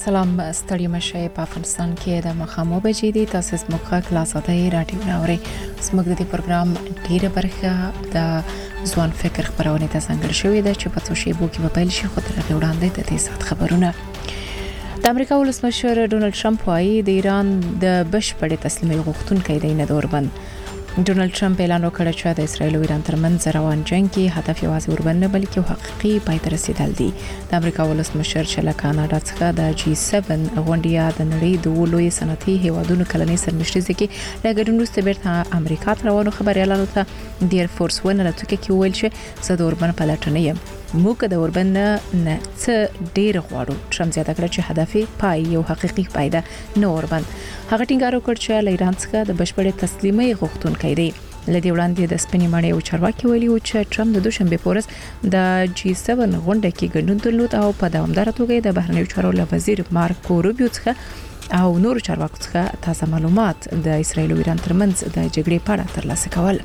سلام ستړي مشه په افغانستان کې د مخامو بجې دي تاسو زموږه کلاساته رادیو ناوري زموږ د پروګرام ډیره برخه د ځوان فکر خبرونه ته څنګه شوې ده چې په څو شی بو کې په پیل شي خو تر وړاندې د دې سات خبرونه د امریکا ولسمشر ډونالد ټرمپ وايي د ایران د بشپړ تسلیمي غوښتونکو دی نه دوربند ډونالد ټرمپ اعلان وکړ چې د اسرایل او ایران ترمنځ روان جنگ کې هدف یوازې وربند نه بلکې حقيقي پای ته رسیدل دي د امریکا ولسمشر چې له کاناډا څخه د G7 غونډه د نړۍ د لوی صنعتي هیوادونو کلنۍ سرمشري کې لګډون وروسته بیرته امریکا ته روانو خبريالانو ته د ایر فورس ون الوتکه کې ویل چې زه د اوربند پلټنه یم موږ د اوربند نه څه ډیر غواړو ټرمپ زیاته کړ چې هدف پای یو حقيقي پایده نه اوربند هغه ټینګار وکړ چې له ایران څخه د بشپړ تسلیمي غوښتونکو دی لدی وړاندې د سپینې مړې او چارواکي ویلي و چې ټرمپ د دوشنبه پورس د G7 غونډه کې ګډون درلود او په دوامدار توګه د بهرنیو چارو وزیر مارکو روبیو څخه او نور چارواکو څخه تازه معلومات د اسرایل او ایران ترمنځ د جګړې په اړه ترلاسه کول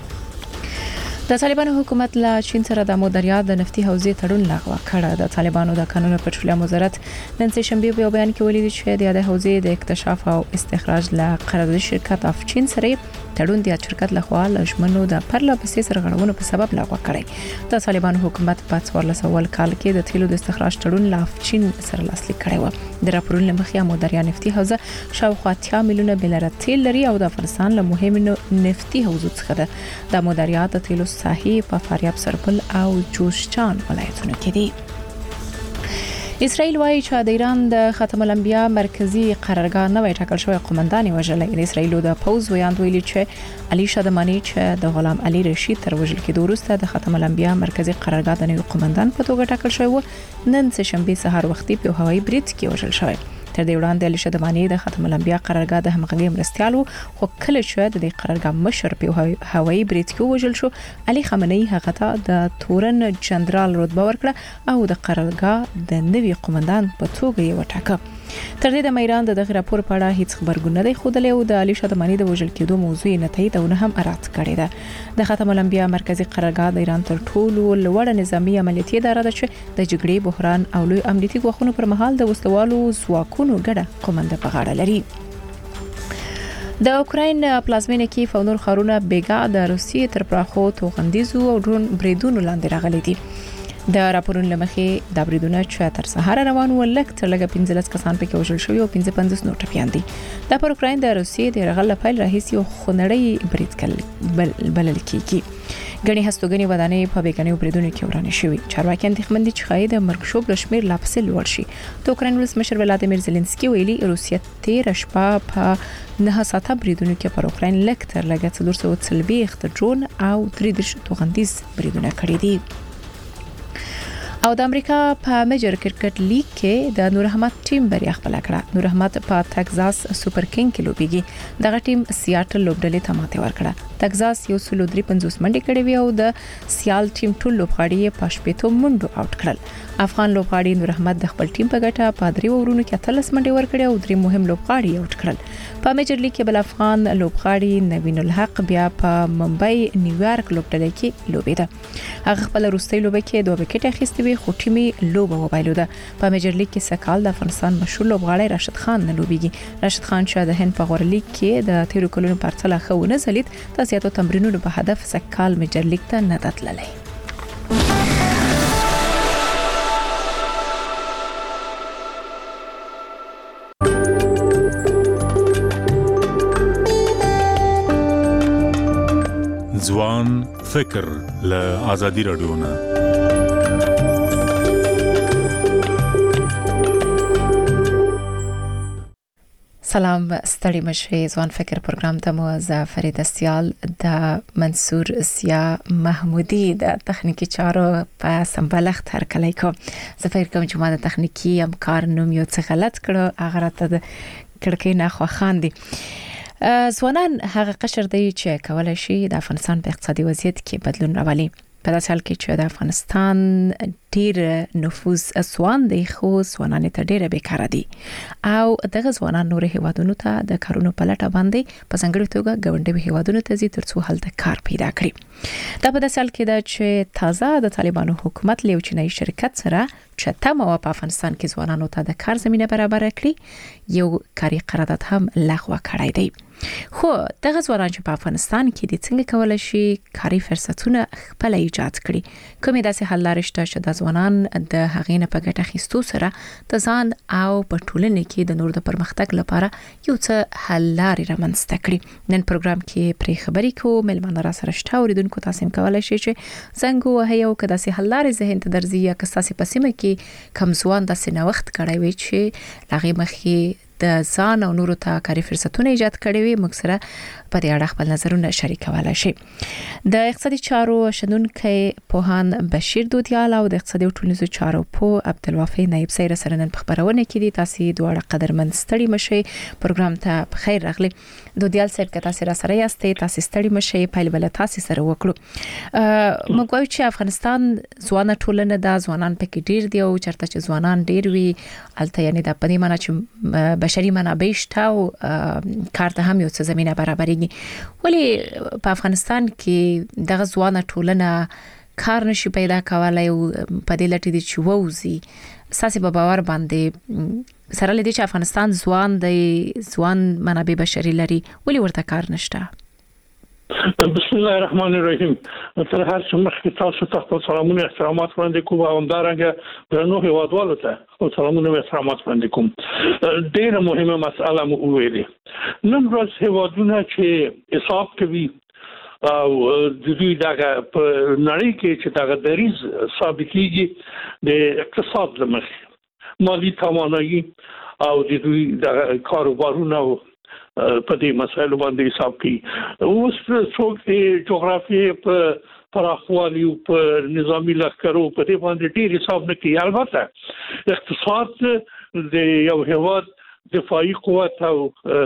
د طالبانو حکومت له چین سره د مودریا د نفتي حوزې تړون لغوه کړ د طالبانو د قانون او پټرولیم وزارت نن سه شنبه په بیان کې ویلي چې د حوزې د اکتشاف او استخراج له قرارداد شرکت اف چین سره تړون د شرکت له خوا لښمنو د پرله پسې سرغړونو په سبب لغوه کړی د طالبانو حکومت په 1400 کال کې د تیلو د استخراج تړون له اف چین سره لاسلیک کړی و د راپورونو مخیا مودریا نفتي حوزه شاوخوا 10 میلیونه بلره تیل لري او د افغانستان له مهمو نفتي حوزو څخه ده د مودریا د تیلو ساحې په فاریاب سرپل او جوشجان ولایتونو کې دي اسرائیل وايي چې د ایران د ختم الانبیا مرکزی قرارګاه نوې ټاکل شوی قومندان وژلې د اسرائیل د پوز ویاند ویلي چې علي شادمانی چې د غلام علي رشید تر وژل کېدو وروسته د ختم الانبیا مرکزی قرارګاه د نوې قومندان په توګه ټاکل شوی و نن سه شنبه سهار وختي په هوایي برید کې وژل شوی تر دې وړاندې علي شادمانی د ختم الانبیا قرارګاه د همغږي مرستيالو خو کله چې د قرارګاه مشر په هوایي برید کې وژل شو علي خامنئي هغه ته د تورن جنرال رتبه ورکړه او د قرارګاه د نوي قومندان په توګه یې وټاکه تر دې د ایران د دغه راپور په اړه هیڅ خبرګون نه دی خوده او د علي شادمانی د وژل کېدو موضوع نه تایید او نه هم رات کړی ده د ختم الانبیا مرکزی قرارګاه د ایران تر ټولو لوړ نظامی عملیاتي اداره ده چې د جګړې بحران او لوی امنیتي غوښتنو پر مهال د وسلوالو ځواکونو ګډه قومنده په غاړه لري د اوکراین پلازمینه کې فونور خارونه بیګا د روسیې تر پراخو توغندیزو او ډرون بریدونو لاندې راغلي دي د راپورونو لمخې د بریدونو چې تر سهار روان و لکه تر لګه 15 کسان پکې وژل شوی او 55 نور ټپيان دي د اوکراین د روسیې د رغل فایل راهیسي او خنړی برید کړل بلل کیږي غني هستوګنی ودانې په بیګنیو بریدونو کې ورانه شوی چارواکي اندېښمن دي چې خاید مرګ شوب لشمیر لا پسې لوړ شي د اوکراین ولسمشر ولادیمیر زيلنسکي ویلي روسیه 13 شپه په نه ساته بریدونو کې پر اوکراین لکتر لګه 330 ډرون او 3 توغندیز بریدونه کړی دي او د امریکا په میجر کرکټ لیګ کې د نور احمد ټیم بریا خپل کړه نور احمد په تگزاس سوپر کینګ کې لوبيږي دغه ټیم سیاټل لوبډلې ته ماته ورکړه تگزاس یو سلو 350 منډې کړې وی او د سیال ټیم ټول لوبغاړي په شپېتو منډو آوټ کړل افغان لوبغاړي نور احمد د خپل ټیم په ګټه په درې ورونو کې 13 منډې ورکړې او درې مهم لوبغاړي آوټ کړل په میجر لیګ کې بل افغان لوبغاړي نوین الحق بیا په ممبئی نیویارک لوبډلې کې لوبېده هغه خپل روستي لوبه کې 2 وکټ اخیستي خو ټیمي لوبه وبایلوده په میجر لیګ کې سکال د افغانستان مشهور لوبغاړی راشد خان نه لوبيږي راشد خان چې د هند په غوړ لیګ کې د تیرو کلونو پرتله خو نه زلید تاسیاتو تمرینونو په هدف سکال میجر لیګ ته نه تتللی ځوان فکر له آزادي رادیو نه سلام ستړي مشه ځوان فکر پروګرام ته مو ز فرید استیال د منصور سیا محمودي د تخنیکی چارو په سمبلخت هر کله کو زه فکر کوم چې ما د تخنیکی امکار نوم یو څه غلط کړو هغه ته د کړکې نه خو خاندي ځوانان هغه قشر دی چې کولای شي د افغانستان په اقتصادي وضعیت کې بدلون راولي په داسې حال کې چې د افغانستان ډیر نفوذ ځوان دی خو ځوانان ته ډیره بیکاره دي او دغه ځوانان نور هیوادونو ته د کارونو په لټه باندې په ځانګړي توګه ګاونډي هیوادونو ته ځي ترڅو هلته کار پیدا کړي دا په داسې حال کې ده چې تازه د طالبانو حکومت له یو چینایي شرکت سره چې تمه په افغانستان کې ځوانانو ته د کار زمينه برابر کړي یو کاري قرارداد هم لغوه کړی دی خو دغه ځوانان چې په افغانستان کې د څنګه کولای شي کاري فرصتونه خپل ایجاد کړي کومې داسې حل لارې شته چې د ځوانان د هغې نه په ګټه اخیستو سره د ځان او په ټولنه کې د نور د پرمختګ لپاره یو څه حل لارې رامنځته کړي نن پروګرام کې پرې خبرې کوو ملمانه را سره شته اوریدونکو تاسو هم کولای شئ چې څنګه وه یو کدا سي حل لارې ذهن ته درځي یا که تاسو په سیمه کې کم ځوان د سنوخت کړی وي چې لغې مخې د ځان او نورو ته کاري فرصتونه ایجاد کړي وي موږ سره په دې اړه خپل نظرونه شریکولای شي د اقتصادي چارو شنونکي پوهان بشیر دودیال او د اقتصادي او ټولنیزو چارو په عبدالوافي نایب سره سره نن په خبرونه کې دي تاسو دواړه قدرمن ستړي مشي پروګرام ته په خیر راغلي دودیال سره که تاسو را سره یاستئ تاسو ستړي مشي په بل تاسو سره وکړو موږ وایو چې افغانستان ځوان ټولنه د ځوانان پکې ډیر دی او چرته چې ځوانان ډیر وي الته یعنی د پدې معنی چې بشري منابع شته او کار ته هم یو څه زمينه برابرېږي ولی په افغانستان کې دغه ځوانه ټولنه کار نشي پیدا کولای او په دې لټې دي چې ووزي ساسي په باور باندې سره لدی چې افغانستان ځوان منابع بشري لري ولی ورته کار نشته بسم الله الرحمن الرحیم تر هر څه مخکې تاسو ته سلامونه احترامات وړاندې کوم او همدارنګه د نوو هیوادوالو ته سلامونه او احترامات وړاندې کوم ډېره مهمه مسأله مو ویلې نن ورځ هیوادونه چې حساب کوي او د دوی دغه په نړۍ کې چې دغه دریز ثابتېږي د اقتصاد لمخې مالی توانایي او د دوی د کاروبارونو په دې مسایلو باندې حساب کوي اوس څوک د جغرافي په پراخوالي او په نظامی لښکرو په دې باندې ډیر حساب نه کوي البته اقتصاد د یو هیواد دفاعي قوت او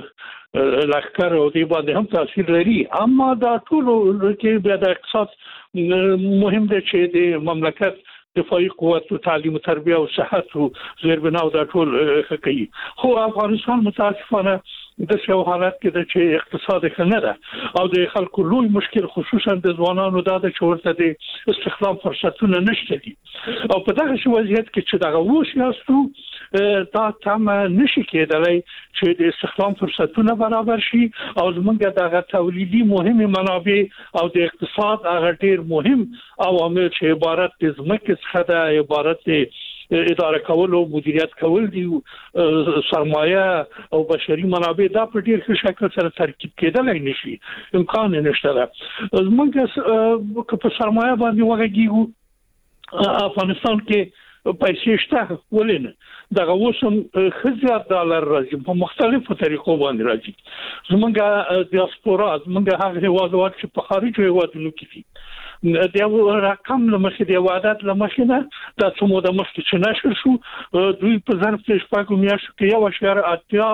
لښکر او دې باندې هم تاثیر لري اما دا ټول کې بیا د اقتصاد مهم دی چې د مملکت دفاعي قوت او تعلیم او تربیه او صحت او زیربنا او دا ټول کوي خو افغانستان متاسفانه د څو حالات کې د چې اقتصاد ښه نه ده او د خلکو لوی مشکل خصوصا د ځوانانو د چورته د استخدام فرصتونه نشته دي او په دغه وضعیت کې چې دغه وشياستو دا تم نشي کېدلی چې د استخدام فرصتونه برابر شي او زمونږ دغه تولیدي مهمه منابع او د اقتصاد هغه ډیر مهم عوامل چې عبارت د ځمکې څخه د عبارت اداره کول او مدیریت کول دي سرمایه او بشري منابع دا په ډیر ښه شکل سره ترکیب کېدلای نشي امکان نشته موږ په سرمایه باندې وګورئ افغانستان کې پیسې شته ولینه دغه وسم خزر ډالر راځي په مختلفو طریقو باندې راځي زمونږه دیاسپورا زمونږه هغه هیوادوال چې په خارج هیوادونو کې دي د یو رقم لمخې د عادت لمخې نه د څومره د مخکې چې نشر شو دوی په ظرف کې شپږ میاشتې کې یو اشاره اتیا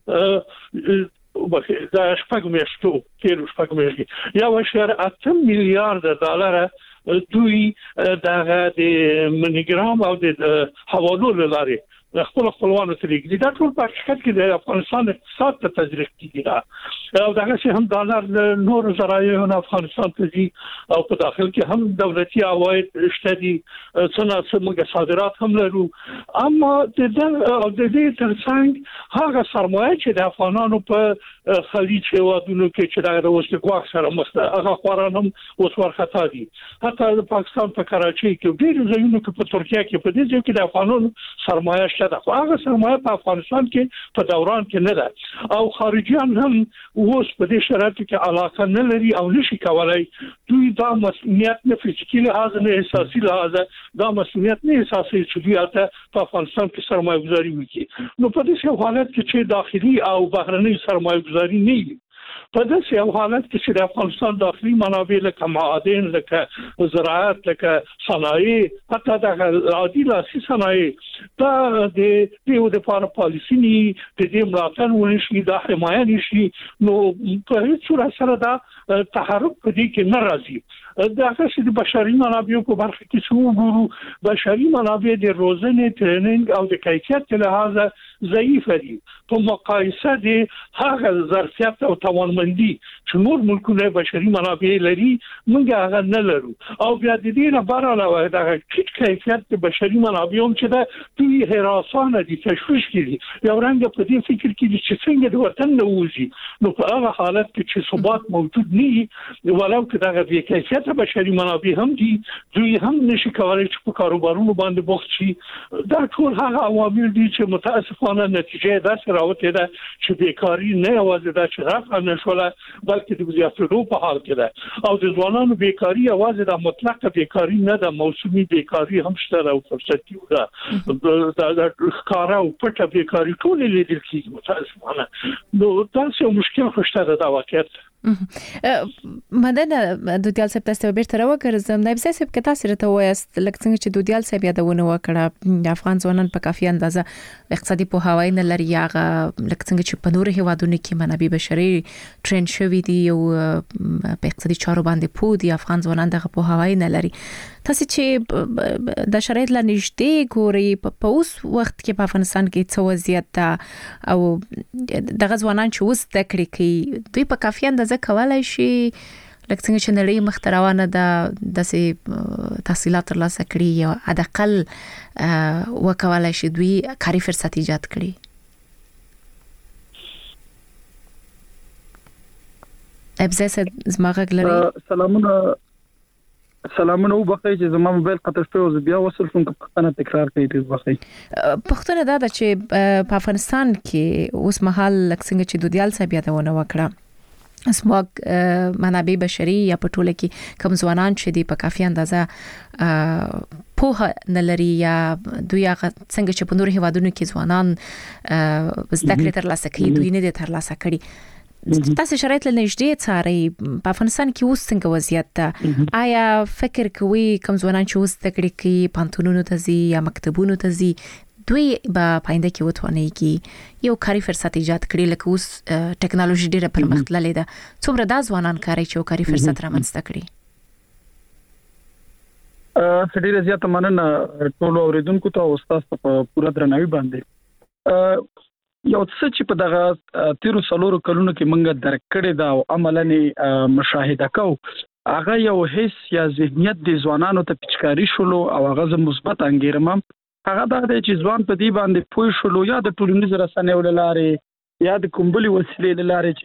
دا شپږ میاشتو کې شپږ میاشتې یو اشاره 8 میلیارډ ډالر دوی دغه د منیګرام او د حوالو لاري خپل خپلوانو ته لګي دا ټول په حقیقت کې د افغانستان اقتصاد ته تزریق کیږي دا او دغه څه هم ډالر نور زراعي افغانستان ته دي او په داخل کې هم دولتي عواید شته دي څنګه موږ صادرات هم لرو اما د دې ترڅنګ هغه سرمایه چې د افغانانو په خلیج هیوادونو کې چې د وسلګواخ سره مخ ده هغه خوران هم اوس ورختا دي حتی د پاکستان په کراچۍ کې ډېر ځایونه کې په ترکیه کې په دې ځای کې د افغانانو سرمایه شته خو هغه سرمایه په افغانستان کې په دوران کې نه ده او خارجيان هم اوس په دې شرایطو کې علاقه نه لري او نشي کولای دوی دا مسؤلیت نه فزیکي لحاظ نه احساسي لحاظ دا مسؤلیت نه احساسي چې دوی په افغانستان کې سرمایه گذاري وکړي نو په دې حالت کې چې داخلي او بهرنۍ سرمایه گذاري نه وي په داسې یو حالت کې چې د افغانستان داخلي منابع لکه معادن لکه زراعت لکه صنایع حتی د عادي لاسي صنایع دا د یو د لپاره پالیسي نه د دې ملاتړ ونشي د حمایت نشي نو په هیڅ صورت سره دا تحرک په دې کې نه راځي دا چې د بشري منابعو په برخه کې څو وګورو بشري منابع د روزنې ټریننګ او د کیفیت له لحاظه ضعیف دي په مقایسه د هغه ظرفیت او توانمندي چې نور ملکونه بشري منابع لري موږ هغه نه لرو او بیا د دې نه بار علاوه د ټیټ کیفیت د بشري منابعو چې د دوی هراسانه دي تشویش کړي یو رنګ په دې فکر کې چې څنګه د وطن نه وځي نو په هغه حالت کې چې ثبات موجود نه ولو چې دغه بې کیفیت بشري منابع هم دي دوی هم نشي کولای چې په کاروبارونو باندې بوخت شي دا ټول هغه عوامل دي چې متاسفانه نتیجه داسې راوته ده چې بیکاری نه یوازې دا چې رافع نشوله بلکې د زیاتېدو په حال کې ده او د ځوانانو بیکاری یوازې د مطلقه بیکاری نه ده موسمي بیکاری هم شته او فرصتي ده دا کار او پټه بیکاری ټول لیدل کیږي متاسفانه نو تاسو مشکل خوشته ده واقعیت مدن دوتیال صاحب تاسو بیرته راوګرځم نایب صاحب کې تاسو راته وایست لکه څنګه چې دوتیال صاحب یادونه وکړه د افغان ځوانان په کافي اندازه اقتصادي پوهاوی نه لري هغه لکه څنګه چې په نورو هیوادونو کې منابع بشري ټرین شوی دي او په اقتصادي چارو باندې پوه دي افغان ځوانان دغه پوهاوی نه لري تاسو چې د شرایط لا نږدې ګوري په اوس وخت کې په افغانستان کې څه وضعیت ده او دغه ځوانان چې اوس د کړی کوي دوی په کافي اندازه کولای شي لکه څنګه چې نړۍ مختروانه د داسې تحصیلات ترلاسه کړي یا حداقل وکولای شي دوی کاري فرصت ایجاد کړي ابزه زماغه لري سلامونه وبخښئ چې زما موبایل قطع شوی او بیا وصل شوم که پښتنه تکرار کړئ دې وبخښئ پښتنه دا چې په افغانستان کې اوس مهال لکه څنګه چې دودیال صاحب یادونه وکړه اسماق منابع بشري یا په ټوله کې کوم ځوانان چې دی په کافي اندازه پوهه نه لري یا دوی هغه څنګه چې په نورو هیوادونو کې ځوانان زده کړې ترلاسه کوي دوی نه دي ترلاسه کړي تاسو شرایط له نږدې څاري په افغانستان کې اوس څنګه وضعیت ده آیا فکر کوي کوم ځوانان چې اوس زده کړې کوي پانتونونو ته ځي یا مکتبونو ته ځي دوی په پاینده کې وتواني کې یو کاري فرصت ایجاد کړي لکه اوس ټیکنالوژي ډیره پرمختللې ده څومره دا ځوانان کاري چې کاري فرصت رامنځته کړي ډیره زیاته مننه ټول اوریدونکو ته او تاسو په پوره درناوي باندې یو څه چې په دغه 13 کلونو کې مونږ درک کړی دا او عملاً مشاهده کوو هغه یو حس یا ذهنیت د ځوانانو ته پچکاری شولو او هغه مثبت انګیرم هغه دا چې ځوان په دې باندې پوه شولو یا د ټولنیز رسنیو لارې یا د کومبلي وسیلې لارې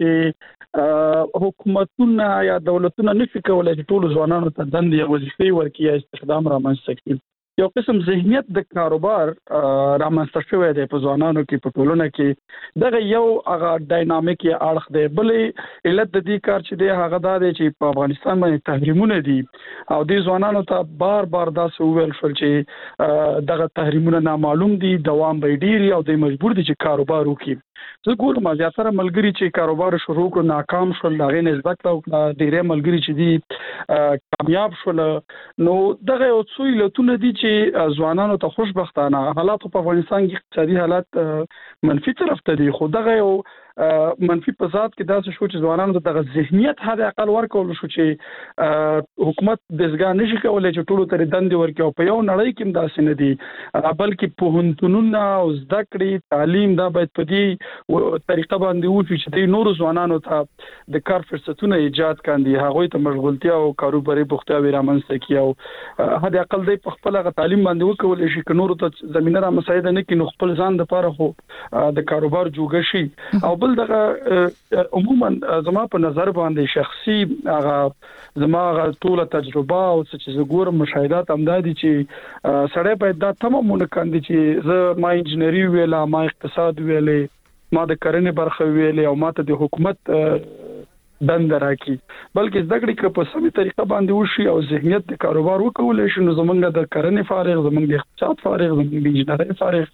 چې حکومتونه یا دولتونه نشي کولای چې ټول ځوانانو ته دندې وظیفې ورکړي یا استخدام رامنځته کړي یو قسم ذهنیت د کاروبار رامنځته شوی دی په ځوانانو کې په ټولنه کې دغه یو هغه ډاینامیک اړخ دی بلې علت د دې کار چې دی هغه دا دی چې په افغانستان باندې تحریمونه دي او د ځوانانو ته بار داسې وویل شول چې دغه تحریمونه نامعلوم دي دوام به ډیر او د مجبور دي چې کاروبار وکړي زه ګورم زیاتره ملګری چې کاروبار شروع کړ ناکام شول دغه نسبت او ډیره ملګری چې دي کامیاب شول نو دغه یو څو علتونه دي چې ځوانانو ته خوشبختانه حالات په افغانستان کې اقتصادي حالات منفي طرف ته دي خو دغه یو منفي په ذات کې داسې شو چې ځوانانو ته د ذهنیت حد اقل ورکول شو چې حکومت دزګا نشي کولای چې ټولو ته دندې ورکړي او په یو نړۍ کې داسې نه دي بلکې پوهنتونونه او زده کړې تعلیم دا باید په دې طریقه باندې وشي چې د نورو ځوانانو ته د کار فرصتونه ایجاد کاندي هغه ته مشغولتیا او کاروباري بوختیاوي رامنځته کړي او حد اقل د خپل تعلیم باندې وکول شي چې نورو ته زمينه را مساعده نه کړي نو خپل ځان لپاره خو د کاروبار جوړ شي او دغه عموما زما په نظر باندې شخصي هغه زما ټول تجربه او چې زګور مشاهدات امدادي چې سړی باید دا تمامونه کاندي چې زه ما انجنیری ویلا ما اقتصاد ویلې ما د کرنې برخه ویلې او ما ته د حکومت دند راکی بلکې زده کړې په سمې طریقه باندې وشي او ذهنیت د کاروبار وکول شي نو زمونږ د کرنې فارغ زمونږ د اقتصاد فارغ زمونږ د انجنیری فارغ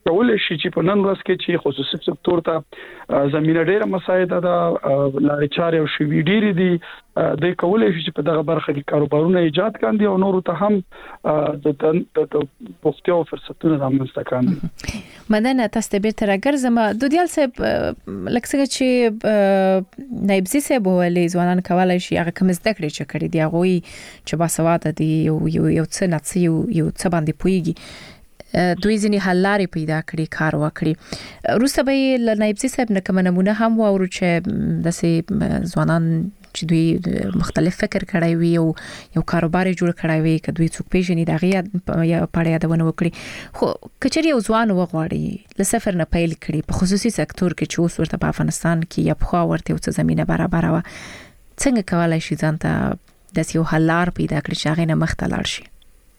کولای شي چې په نن ورځ کې چې خصوصي سکتور ته زمينه ډیره مساعده ده لارې چارې او شوي ډیرې دي د کولای شي چې په دغه برخه کې کاروبارونه ایجاد کاندي او نور ته هم د پوښتنو او فرصتونو رامنځته کاندي. مدن تاسو ته بیرته راګرځم دودیال صاحب لکه څنګه چې نایب زی صاحب ولې ځوانان کولای شي هغه کوم زده کړې چې کړې دی هغه چې باسواده دي یو څه نڅي یو څه باندې پويږي دوی ځینې حل لارې پیدا کړې کار وکړي روسه به نایب زی صاحب نه کوم نمونه هم وورو چې داسې ځوانان چې دوی مختلف فکر کړی وي او یو کاروبار جوړ کړی وي که دوی څوک پیژني دغه یا پړیا دونه وکړي خو کچري یو ځوان وغواړي ل صفر نه پیل کړي په خصوصي سکتور کې چې اوس ورته په افغانستان کې یا په ورته څه زمينه برابر و څنګه کولای شي ځانته د یو حل لار پیدا کړي چې هغه نه مخته لاړ شي.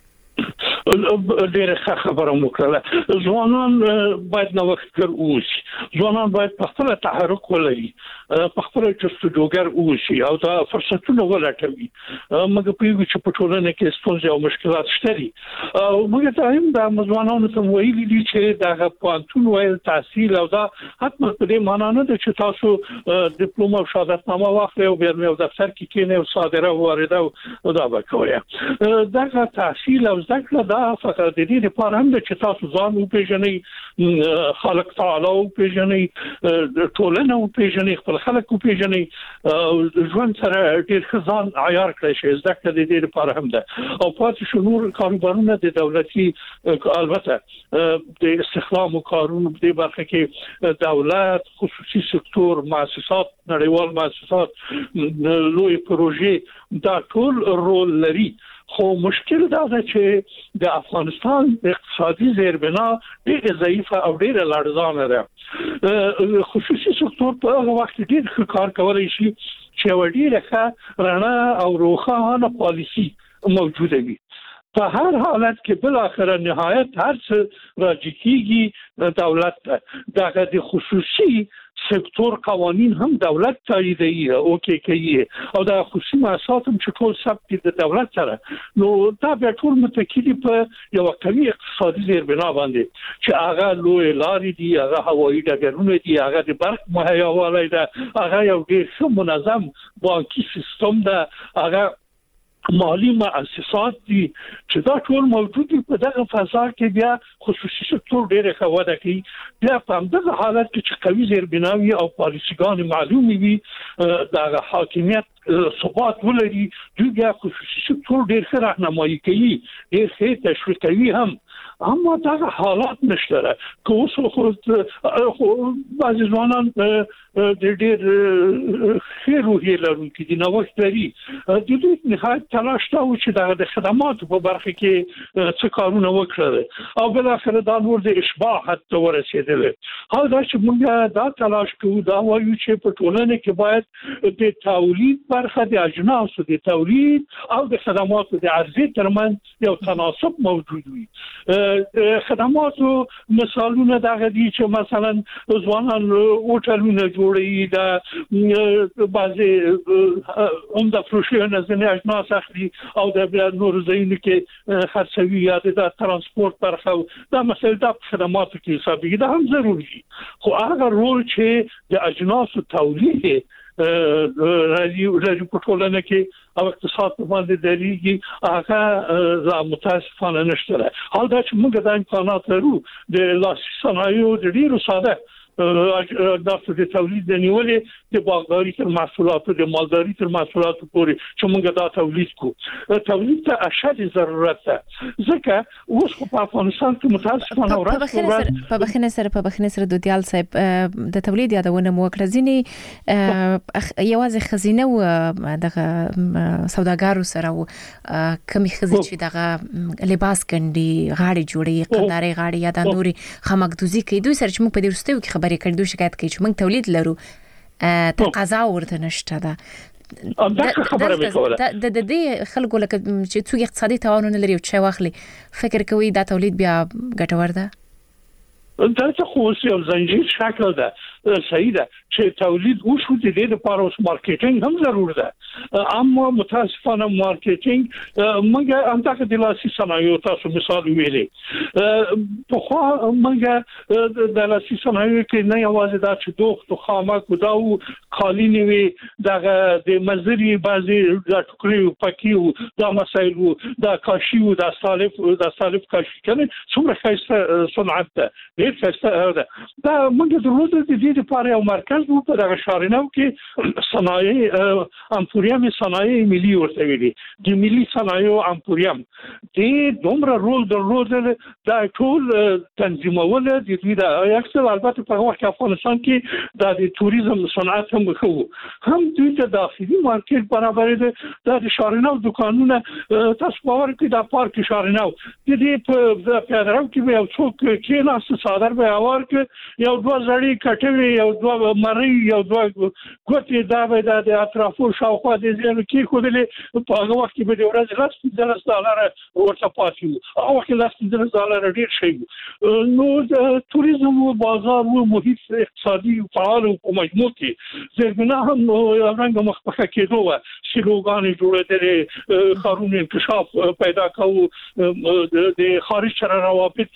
ډېر ښه خبره مو کړله. ځوانان باید نوښتګر اوسي، ځوانان باید په خپل تحرک ولري، په خپل جستجوګر اوسي او دا فرصتونه ولټوي. موږ په یو چې په ټولنه کې ستونزې او مشکلات شته دي او موږ ته هم د ځوانانو ته ویلي دي چې دا پوهنتون ویل تحصیل او دا حتما په دې معنی نه ده چې تاسو ډیپلوم او شهادتنامه واخلئ او بیا یو دفتر کې کېنئ او صادره وارده او دا وکړئ. دا تحصیل او زده کړه دا فقط د دې لپاره هم چې تاسو ځان وپېژنئ، خالق تعالی وپېژنئ، ټولنه وپېژنئ، خپل خلک وپېژنئ، ژوند سره ډېر ښه ځان عیار کړئ چې زده کړه د دې لپاره هم ده. او پاتې شو نور کاروبارونه د دولتي البته د استخدام کارونو په برخه کې دولت، خصوصي سکتور، مؤسسات، نړیوال مؤسسات، لوی پروژې دا ټول رول لري. خو مشکل دا ده چې د افغانستان اقتصادي زیربنا ډېر ضعیفه او ډېر لړزانه ده. خصوصي سکتور په هغه وخت کې ډېر کار کولای شي چې وړي لکه رڼا او روښانه پالیسي موجوده وي. په هر حالت کې بل اخر نهایت هر څه راځي کیږي دولت ته دغه د خصوصي سکتور قوانین هم دولت تاییدوي او کې کوي او د خصوصي مؤسسات هم چې ټول ثبت د دولت سره نو دا به ټول متکیدي په یو قوي اقتصادي زیربنا باندې چې هغه لوی لارې دي، هغه هوایي ډګرونه دي، هغه د برق مهیاوالی ده، هغه یو ډېر ښه منظم بانکي سیستم ده، هغه مالی مؤسسات دي چې دا ټول موجود دي. په دغه فضا کې بیا خصوصي سکتور ډېر ښه وده کوي. بیا په همدغه حالت کې چې قوي زیربناوي او پالیسيګان معلومي وي، دغه حاکمیت ثبات ولري، دوی بیا خصوصي سکتور ډېر ښه راهنمایي کوي، ډېر ښه تشویق کوي هم. اما دا حالات نشته که اوس خو بعضې ځوانان د ډېر ښې روحیې لرونکي دي، نوښت لري، د دوی نهایت تلاش دا و چې د خدماتو په برخه کې څه کارونه وکړل او بالاخره دا نور د اشباع حد ته ورسېدل. حال دا چې موږ دا تلاش کوو، دا وایو چې په ټولنه کې باید د تولید برخه د اجناسو د تولید او د خدماتو د عرضې ترمنځ یو تناسب موجود وي. خدماتو مثالونه دغه دي چې مثلا ځوانان هوټلونه جوړوي، د بعضې عمده فروشیونه ځینې اجناس اخلي او د نورو ځایونو کې خرڅوي یا د ترانسپورت برخه دا مسایل د خدماتو کې حسابېږي، دا هم ضروري دي. خو هغه رول چې د اجناسو تولید راځي په ټولنه کې او اقتصاد په باندې درېږي، هغه متاسفانه نشته. حال دا چې موږ د امکانات لرو د لاسي صنایعو د ډېرو ساده اجناسو د تولید د نیولې د باغداري تر محصولاتو، د مالداري تر محصولاتو پورې چې موږ دا تولید کوو. تولید ته اشد ضرورت ده، ځکه اوس په افغانستان کې متاسفانه په بخښنه سره دودیال صاحب د تولید یادونه مو وکړه. ځینې یوازې خزینه و دغه سوداګرو سره و کمی خزې چې دغه لباس ګنډي، غاړي جوړي، قنداري غاړي یا د نوري خمکدوزي کوي، دوی سره چې موږ په دې وروستیو کې خبرې کړې دوی شکایت کوي چې موږ تولید لرو تقاضا ورته نشته ده. دا خبره به کوله د دې خلکو لکه چې څوک اقتصادي توان نه لري او چې واخلي فکر کوي دا تولید بیا ګټور ده. دا څه خو یو زنجیر شکل ده. صحیح ده چې تولید وشو د دې لپاره اوس مارکیټینګ هم ضرور ده اما متاسفانه مارکیټینګ موږ همدغه د لاسي صنایعو تاسو مثال ویلې په خو موږ د لاسي صنایعو کې نه یوازې دا چې دوه خامک دا او قالینې وي دغه د مزري بعضي د ټوکري پکیو دا مسایل دا کاشیو دا سالف کاشي کنه څومره خاصه صنعت ده ډېر خاصه ده دا موږ درلود د دې لپاره یو مرکز وو په دغه شارینو کې صنایع امپوریم صنایع ملي ورته ویلي د ملي صنایع امپوریم د دومره رول درلود دا ټول تنظیمول د دوی د اکثر البته په وخت افغانستان کې د توریزم صنعت هم خو هم دوی ته داخلي مارکیټ برابر ده د شارینو دکانونه تاسو باور کوئ د پارک شارینو د دې په پیادرو کې یو څوک کې ناس صادر به اور کې یو دوه زړی کټوي یو دوه مری یو دوه ګوتې دا به د اطرافو شاوخوا د زیرو کې خودلې په هغه وخت کې به د ورځې $10 ورته پاتې او وخت $10 ډیر شي نو د توریزم او بازار او محیط اقتصادي فعال او مجموع کې زرګنا هم رنګ مخکې کېدو سلوګان جوړېدل خارون انکشاف پیدا کوو د خارج سره روابط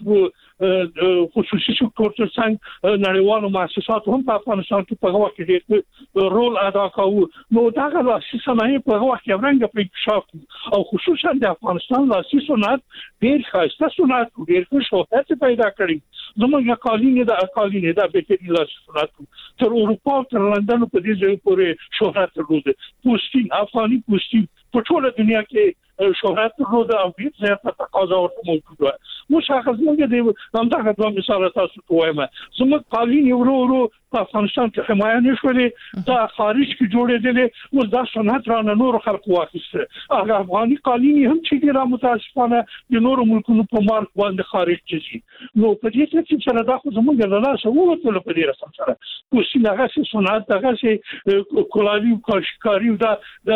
خصوصي سکتور څنګه نړیوالو مؤسساتو هم په افغانستان کې په هغه کې ډېر رول ادا کوي نو دا لاسي صنایع په هغه کې ورنګ په انکشاف او خصوصا د افغانستان لاسي صنعت ډېر خاصه صنعت ډېر ښه شهرت پیدا کړی زموږ قالینې دا به کې لاسي صنعت تر اروپا تر لندن په دې ځای پورې شهرت درلود پوستین افغاني پوستین په ټوله دنیا کې شهرت درلود او ډېر زیاته تقاضا ورته موجود و مشخص موږ د همدغه دوه مثال تاسو ته وایم زموږ قالین ورو په افغانستان کې حمایه نشولې دا خارج کې جوړېدل او دا صنعت را نور خلق واخیسته هغه افغاني قالین هم چې را متاسفانه د نور ملکونو په مارک باندې خارج کیږي نو په دې کې چې دا خو زموږ له لاسه ووتل په دې رسم سره پوښتنه هغه صنعت هغه کولالي او کاشکاری دا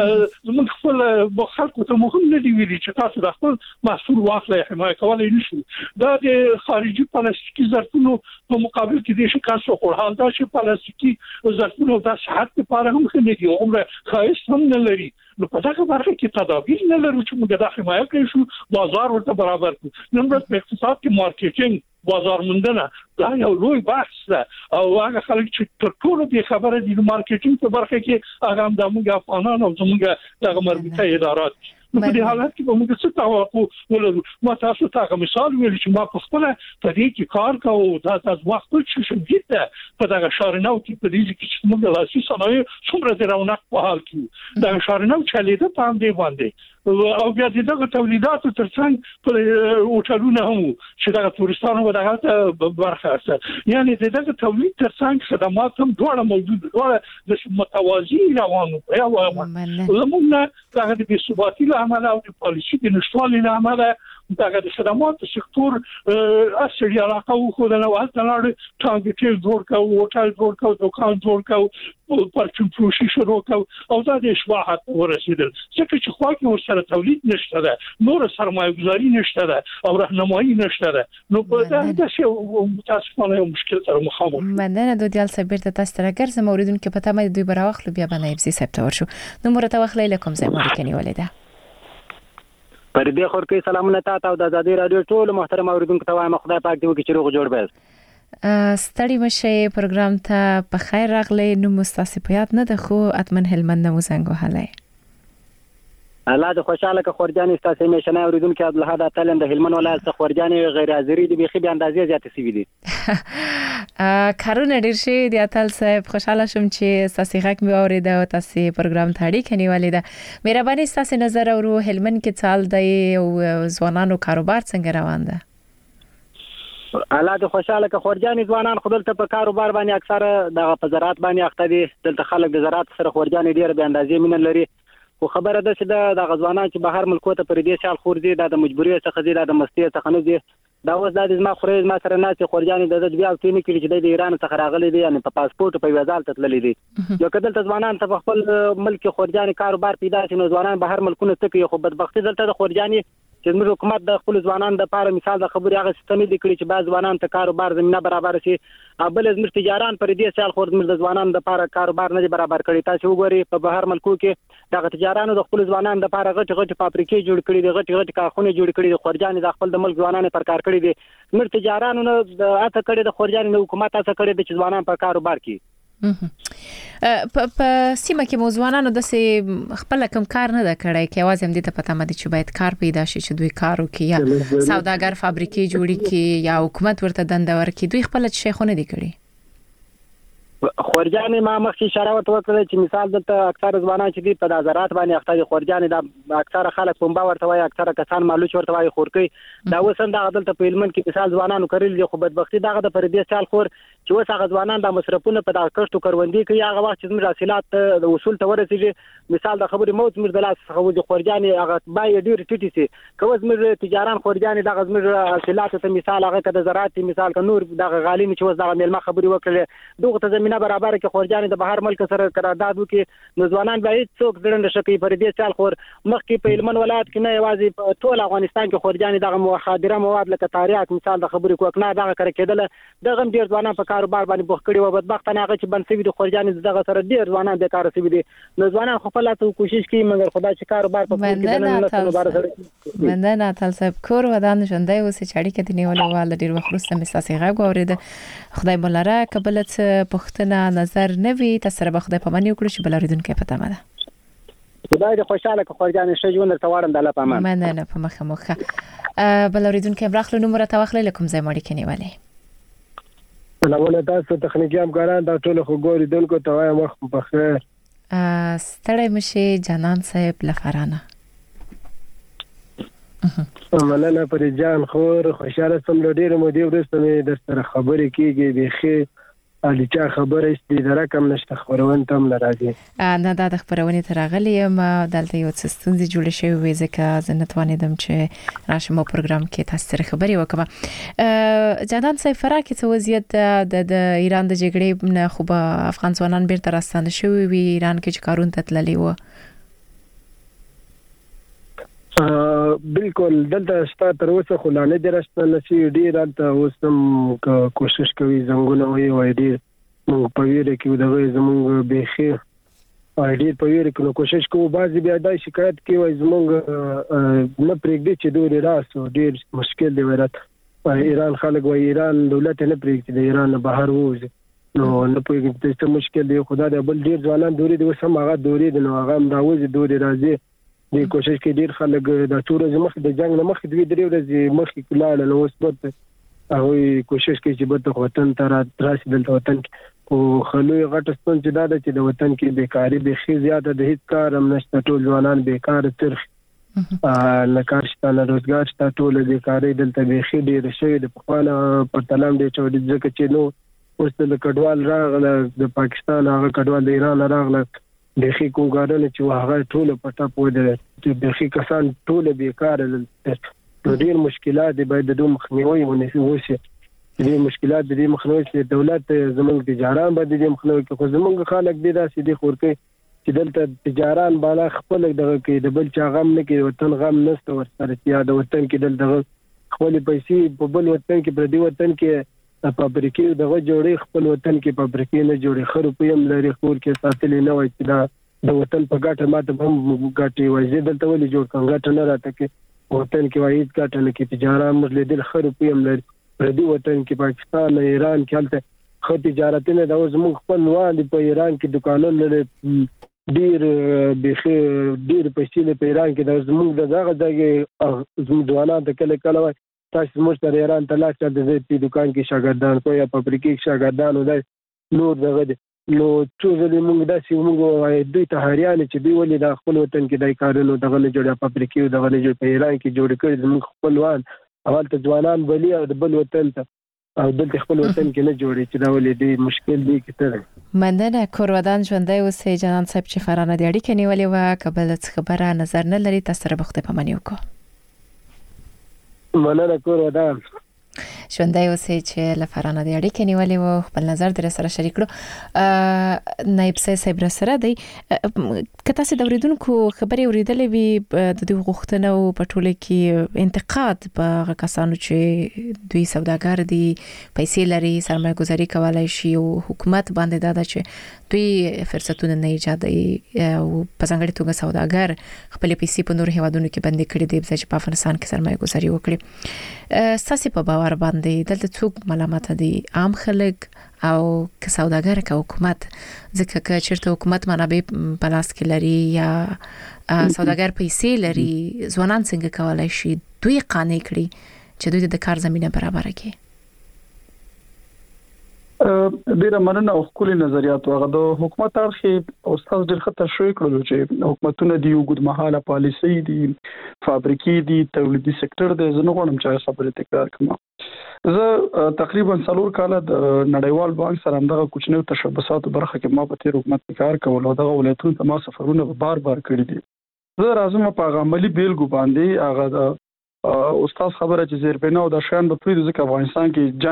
زموږ خپل خلکو ته مهم نه دی ویلي چې تاسو د خپل محصول واخلئ حمایه کولای نشو دا د خارجي پلاستیکي ظرفونو په مقابل کې د شکایت خو حال دا چې پلاستیکي ظرفونو د صحت لپاره هم ښه نه دي عمر خاص هم نه لري نو په دغه برخه کې تدابیر نه لرو چې موږ د حمایه کوي شو بازار ورته برابر کړو نن ورځ په اقتصاد کې مارکیټینګ بازار موندنه دا یو لوی بحث ده او هغه خلک چې تر ټولو به خبره دي د مارکیټینګ په برخه کې هغه هم د موږ افغانان او زموږ دغه مربوطه ادارات نو په دې حالت کې به موږ څه توقع ولرو ما تاسو ته مثال ویل چې ما په خپل په دې کې کار کوم دا تاسو وخت چې شوم ده په دغه شارینو کې په دې کې موږ لاسي صنایع څومره د رونق په حال کې دا شارینو چلیده په دې باندې او بیا دغه تولیدات ترڅنګ په هوټلونه هم چې دغه تورستانو ودغه برخه است یعنی دغه تولید ترڅنګ خدمات هم ډېر موجود ډېر د متوازی روانو یا ومنه دغه د ثباتی عمل او د پالیسي د نشټوالي عمل دغه د خدمات سکتور اصلي علاقه خو د نو التنار ټانګټل جوړ کاو هوټل جوړ کاو دکان جوړ کاو پرچم فروشي شروع کاو او دا د اصلاحات ورسېدل چې خو کې ورسره تولید نشته ده نور سرمایه گذاری نشته ده او راهنمایي نشته ده نو په دغه څه متاسفانه یو مشکل سره مخامخ مننه دویال صبر ته تاسو راګر زما اوریدونکو کې پته مې دوی براوخلو بیا باندې ابزي سپټور شو نو مرته وخت لیکم زما لیکنی ولیده پر دې خور کې سلامونه تاسو او د آزادي رادیو ټول محترم اوریدونکو ته وایم خدای پاک دې وکړي چې روغ جوړ به ستړي مشه پروګرام ته په خیر راغلی نو مستاسفیات نه ده خو اتمن هلمند مو زنګ وهلای الله د خوشاله که خورجان استاسې میشنه اوریدونکو عبدالحد اتلم د هلمند ولایت څخه خورجان غیر حاضری دی بيخي به اندازې زیات سی وی دي کارونه ډیر شي د اتل صاحب خوشاله شم چې تاسو غږ مې اورید او تاسو پروګرام ته اړیکه نیولې ده مهرباني تاسو نظر او هلمند کې چال دی او ځوانانو کاروبار څنګه روان ده الله د خوشاله که خورجان ځوانان خپل ته په کاروبار باندې اکثر د په زراعت باندې اخته دي دلته خلک د زراعت سره خورجان ډیر به اندازې مين لري خو خبره ده چې د غزوانان چې بهر ملکو ته پر دې سال خورځي د مجبوری څخه دي د مستی څخه نه دي دا اوس د زما خوري ما سره نه چې خورجان د بیا او تینې کې چې د ایران څخه راغلي دي یعنی په پاسپورت په ویزال ته تللي دي یو کدل ځوانان ته خپل ملک خورجان کاروبار پیدا شي نو ځوانان بهر ملکونو ته کې خو بدبختی دلته د خورجان چې موږ حکومت د خپل ځوانانو د لپاره مثال د خبرې هغه ستنې د کړي چې بعض ځوانان ته کاروبار زمينه برابر شي بل زموږ تجاران پر دې سال خور د ځوانانو د لپاره کاروبار نه برابر کړي تاسو وګورئ په بهر ملکو کې د تجارانو د خپل ځوانانو د لپاره غټ فابریکې جوړ کړي دي غټ کارخونه جوړ کړي دي خورجان د خپل د ملک ځوانانو پر کار کړي دي موږ تجارانو نه اته کړي د خورجان د حکومت اته کړي د ځوانانو په کاروبار کې په سیمه کې موضوعانو د خپل کم کار نه دا کړای کې आवाज هم دې ته پته مده چې باید کار پیدا شي چې دوی کارو کې یا سوداګر فابریکې جوړي کې یا حکومت ورته دنده ورکړي دوی خپل شیخونه دي کړی خورجان ما مخکې اشاره وکړه چې مثال دلته اکثر ځوانان چې دي په نظرات باندې اخته دي خورجان د اکثر خلک پنبا ورته وایي اکثر کسان مالوچ ورته وایي خورکی دا وسند دلته په علمن کې مثال ځوانانو کړل دي خو بدبختی دغه د پردې سال خور چې وس هغه ځوانان د مصرفونو په دغه کښتو کروندې کې هغه وخت چې موږ حاصلات د وصول ته ورسېږي مثال د خبرې موت موږ د لاس څخه د خورجان هغه بای ډیر ټیټی سي کوم موږ تجاران خورجان دغه موږ حاصلات ته مثال هغه کده زراعت مثال ک نور دغه غالي چې وس دغه ملما خبرې وکړي دغه ته زمينه برابر کې خورجان د بهر ملک سره قرارداد وکي نوځوانان باید څوک ځړند شي پر دې سال خور مخکې په علمن ولایت کې نه یوازې په ټول افغانستان کې خورجان دغه مخدره مواد لکه تاریخ مثال د خبرې کوک نه دغه کړ کېدل دغه ډیر ځوانان په کاروبار باندې بوخ کړي او بدبختانه هغه چې بنسوي د خورجان دغه سره ډیر ځوانان د کار سوي دي نوځوانان خپل ته کوشش کوي مګر خدای چې کاروبار په کې نه مندنه تل صاحب کور ودان ژوندۍ اوسې چاړي کې دی ولول ډیر وخت وروسته مساسي غږ اورید خدای مولاره قبلت پختنه نظر نوي تاسو به خدای پامن وکړي چې بلریدونکو پته مده خدای دې خوشاله که خورجان شې ژوند ته وارم د الله پامن مننه په مخه مخه بلریدونکو برخلو نمبر ته واخلې لکم زې مړی کې نیولې نوونه تاسو تخنیکی همکاران دا ټول خو ګوري دونکو ته وایم وخت په خیر ستړی مشي جانان صاحب لفرانه مننه پر جان خور خوشاله سم ډیر مو دی ورسته مې در سره خبرې کیږي بخي علي چا خبره است د رقم نشته خبرونه تم ناراضي نه دا د خبرونه ترغلی ما دلته یو څه ستونزې جوړې شوې وې ځکه زه نتوانیدم چې راشم په پروګرام کې تاسو سره خبرې وکړم جانان صاحب فراکه څه وضعیت د ایران د جګړې نه خو به افغان ځوانان بیرته راستانه شوي وي ایران کې چې کارون ته تللی و بالکل دلته شته تر اوسه خو لا نه درسته نشي ډیر دلته اوسم کوشش کوي زنګونه وي ډیر موږ په ویره کې دغه زمونږ بيخي ډیر په ویره کې کوشش کوو بعضي بیا د شکایت کوي زمونږ نه پرېږدي چې دوی راسو ډیر مشکل دی ورته ایران خلک و ایران دولت نه پرېږدي د ایران بهر وځي نو نه پوهیږي چې مشکل دی خدای دې بل ډیر ځوانان دوری دی وسم هغه دوری دی نو هغه راوځي دوری راځي د کوشش کې ډیر خلک د ټول مخ د جنگ نه مخ دوی درې ورځې مخ کې کلاله نو اوس په هغه کوشش کوي چې به وطن ته راشي دلته وطن او خلوی غټ ستون چې دا د وطن کې بیکاری به خي زیاته د هیڅ کار هم نشته ټول ځوانان بیکار ترخ نه کار شته نه روزګار شته ټول بیکاری دلته به خي ډیر شوی د خپل پر تلام دی چې د ځکه چې نو اوس د کډوال راغله د پاکستان هغه کډوال د ایران راغله بخي کوګارل چې هغه ټول پټه پوهه چې بخي کسان ټول بیکار دي ډیر مشکلات دی باید د مخنیوي ونیسي دې مشکلات دې مخنیوي چې دولت زموږ تجاران باندې دې مخنیوي کوي زموږ خلک دې داسې دي خورکې چې دلته تجاران بالا خپل دغه کې د بل چا غم نه کوي وطن غم نشته ورسره چې د وطن کې دلته خپل پیسې په بل وطن کې پر دې وطن کې فابریکې دغه جوړې خپل وطن کې فابریکې نه جوړې خرو په يم لري خور کې ساتلې نه وای چې دا د وطن په ګټه ماته هم ګټي وای زه دلته ولې جوړ کړم ګټه نه راته کې وطن کې وای هیڅ ګټه نه کې تجارت مزل دل خرو په يم لري پر دې وطن کې پاکستان ایران کې هلته خو تجارت نه دا زموږ خپل وال په ایران کې دکانونه لري ډیر پیسې په ایران کې دا زموږ دغه زموږ ځوانان ته کله وای تاسو موږ سره ایران ته لاړ چې د دې دکان کې شاګردان کوي یا فابریکې کې شاګردان ودای نور دغه نو څو ځلې موږ داسې موږ دوی ته هریان چې دوی ولې د خپل وطن کې دای کارونه دغه نه جوړه فابریکې دغه نه جوړ په ایران کې جوړ کړي زموږ خپلوان اول ته ځوانان بلی او د بل وطن ته او دلته خپل وطن کې نه جوړي چې دا ولې دې مشکل دی کته مننه کورودان ژوندۍ اوسې جنان صاحب چې فرانه دی اړیکه نیولې و قبل خبره نظر نه لري تاسو سره بخته پمنیو کو مننه کورودان ژوندۍ اوسئ چې لفرانه د اړیکې نیولې و خپل نظر در سره شریک کړو. نائب صاحب سره دی کته سي د اوریدونکو خبري اوریدلې وي د دې غوښتنو په ټوله کې انتقاد په کسانو چې دوی سوداګر دي پیسې لري سرمایه گذاري کولای شي او حکومت باندې دا چې دوی فرصتونه نه ایجادوي او په ځانګړي توګه سوداګر خپل پیسې په نور هیوادونو کې بندي کړي دي چې په افغانستان کې سرمایه گذاري وکړي. ساسي په باور باندې دلته څوک ملامت دي عام خلک او که سوداګر که حکومت ځکه چې چیرته حکومت منابع په لاس کې لري یا سوداګر پیسې لري ځوانان څنګه کولای شي دوی قانع کړي چې دوی د کار زمينه برابر کړي. ډیره مننه او خپل نظریات هغه د حکومت اړخ استاد ډیر خطر شوی کړل چې حکومتونه دی وګد مهاله پالیسي دي فابریکې دي تولیدي سکتور دی زه نه غواړم چې خبره تکرار کړم. زه تقریبا 4 کال د نړیوال بانک سره همدغه کوچنیو تشبثاتو برخه کې ما په تیر حکومت کې کار کول او دغه ولایتونو ته ما سفرونه بار کړی دي. زه راځم په عملی بیلګو باندې هغه د استاد خبره چې زیربنا او د شان په پریده ځکه افغانستان کې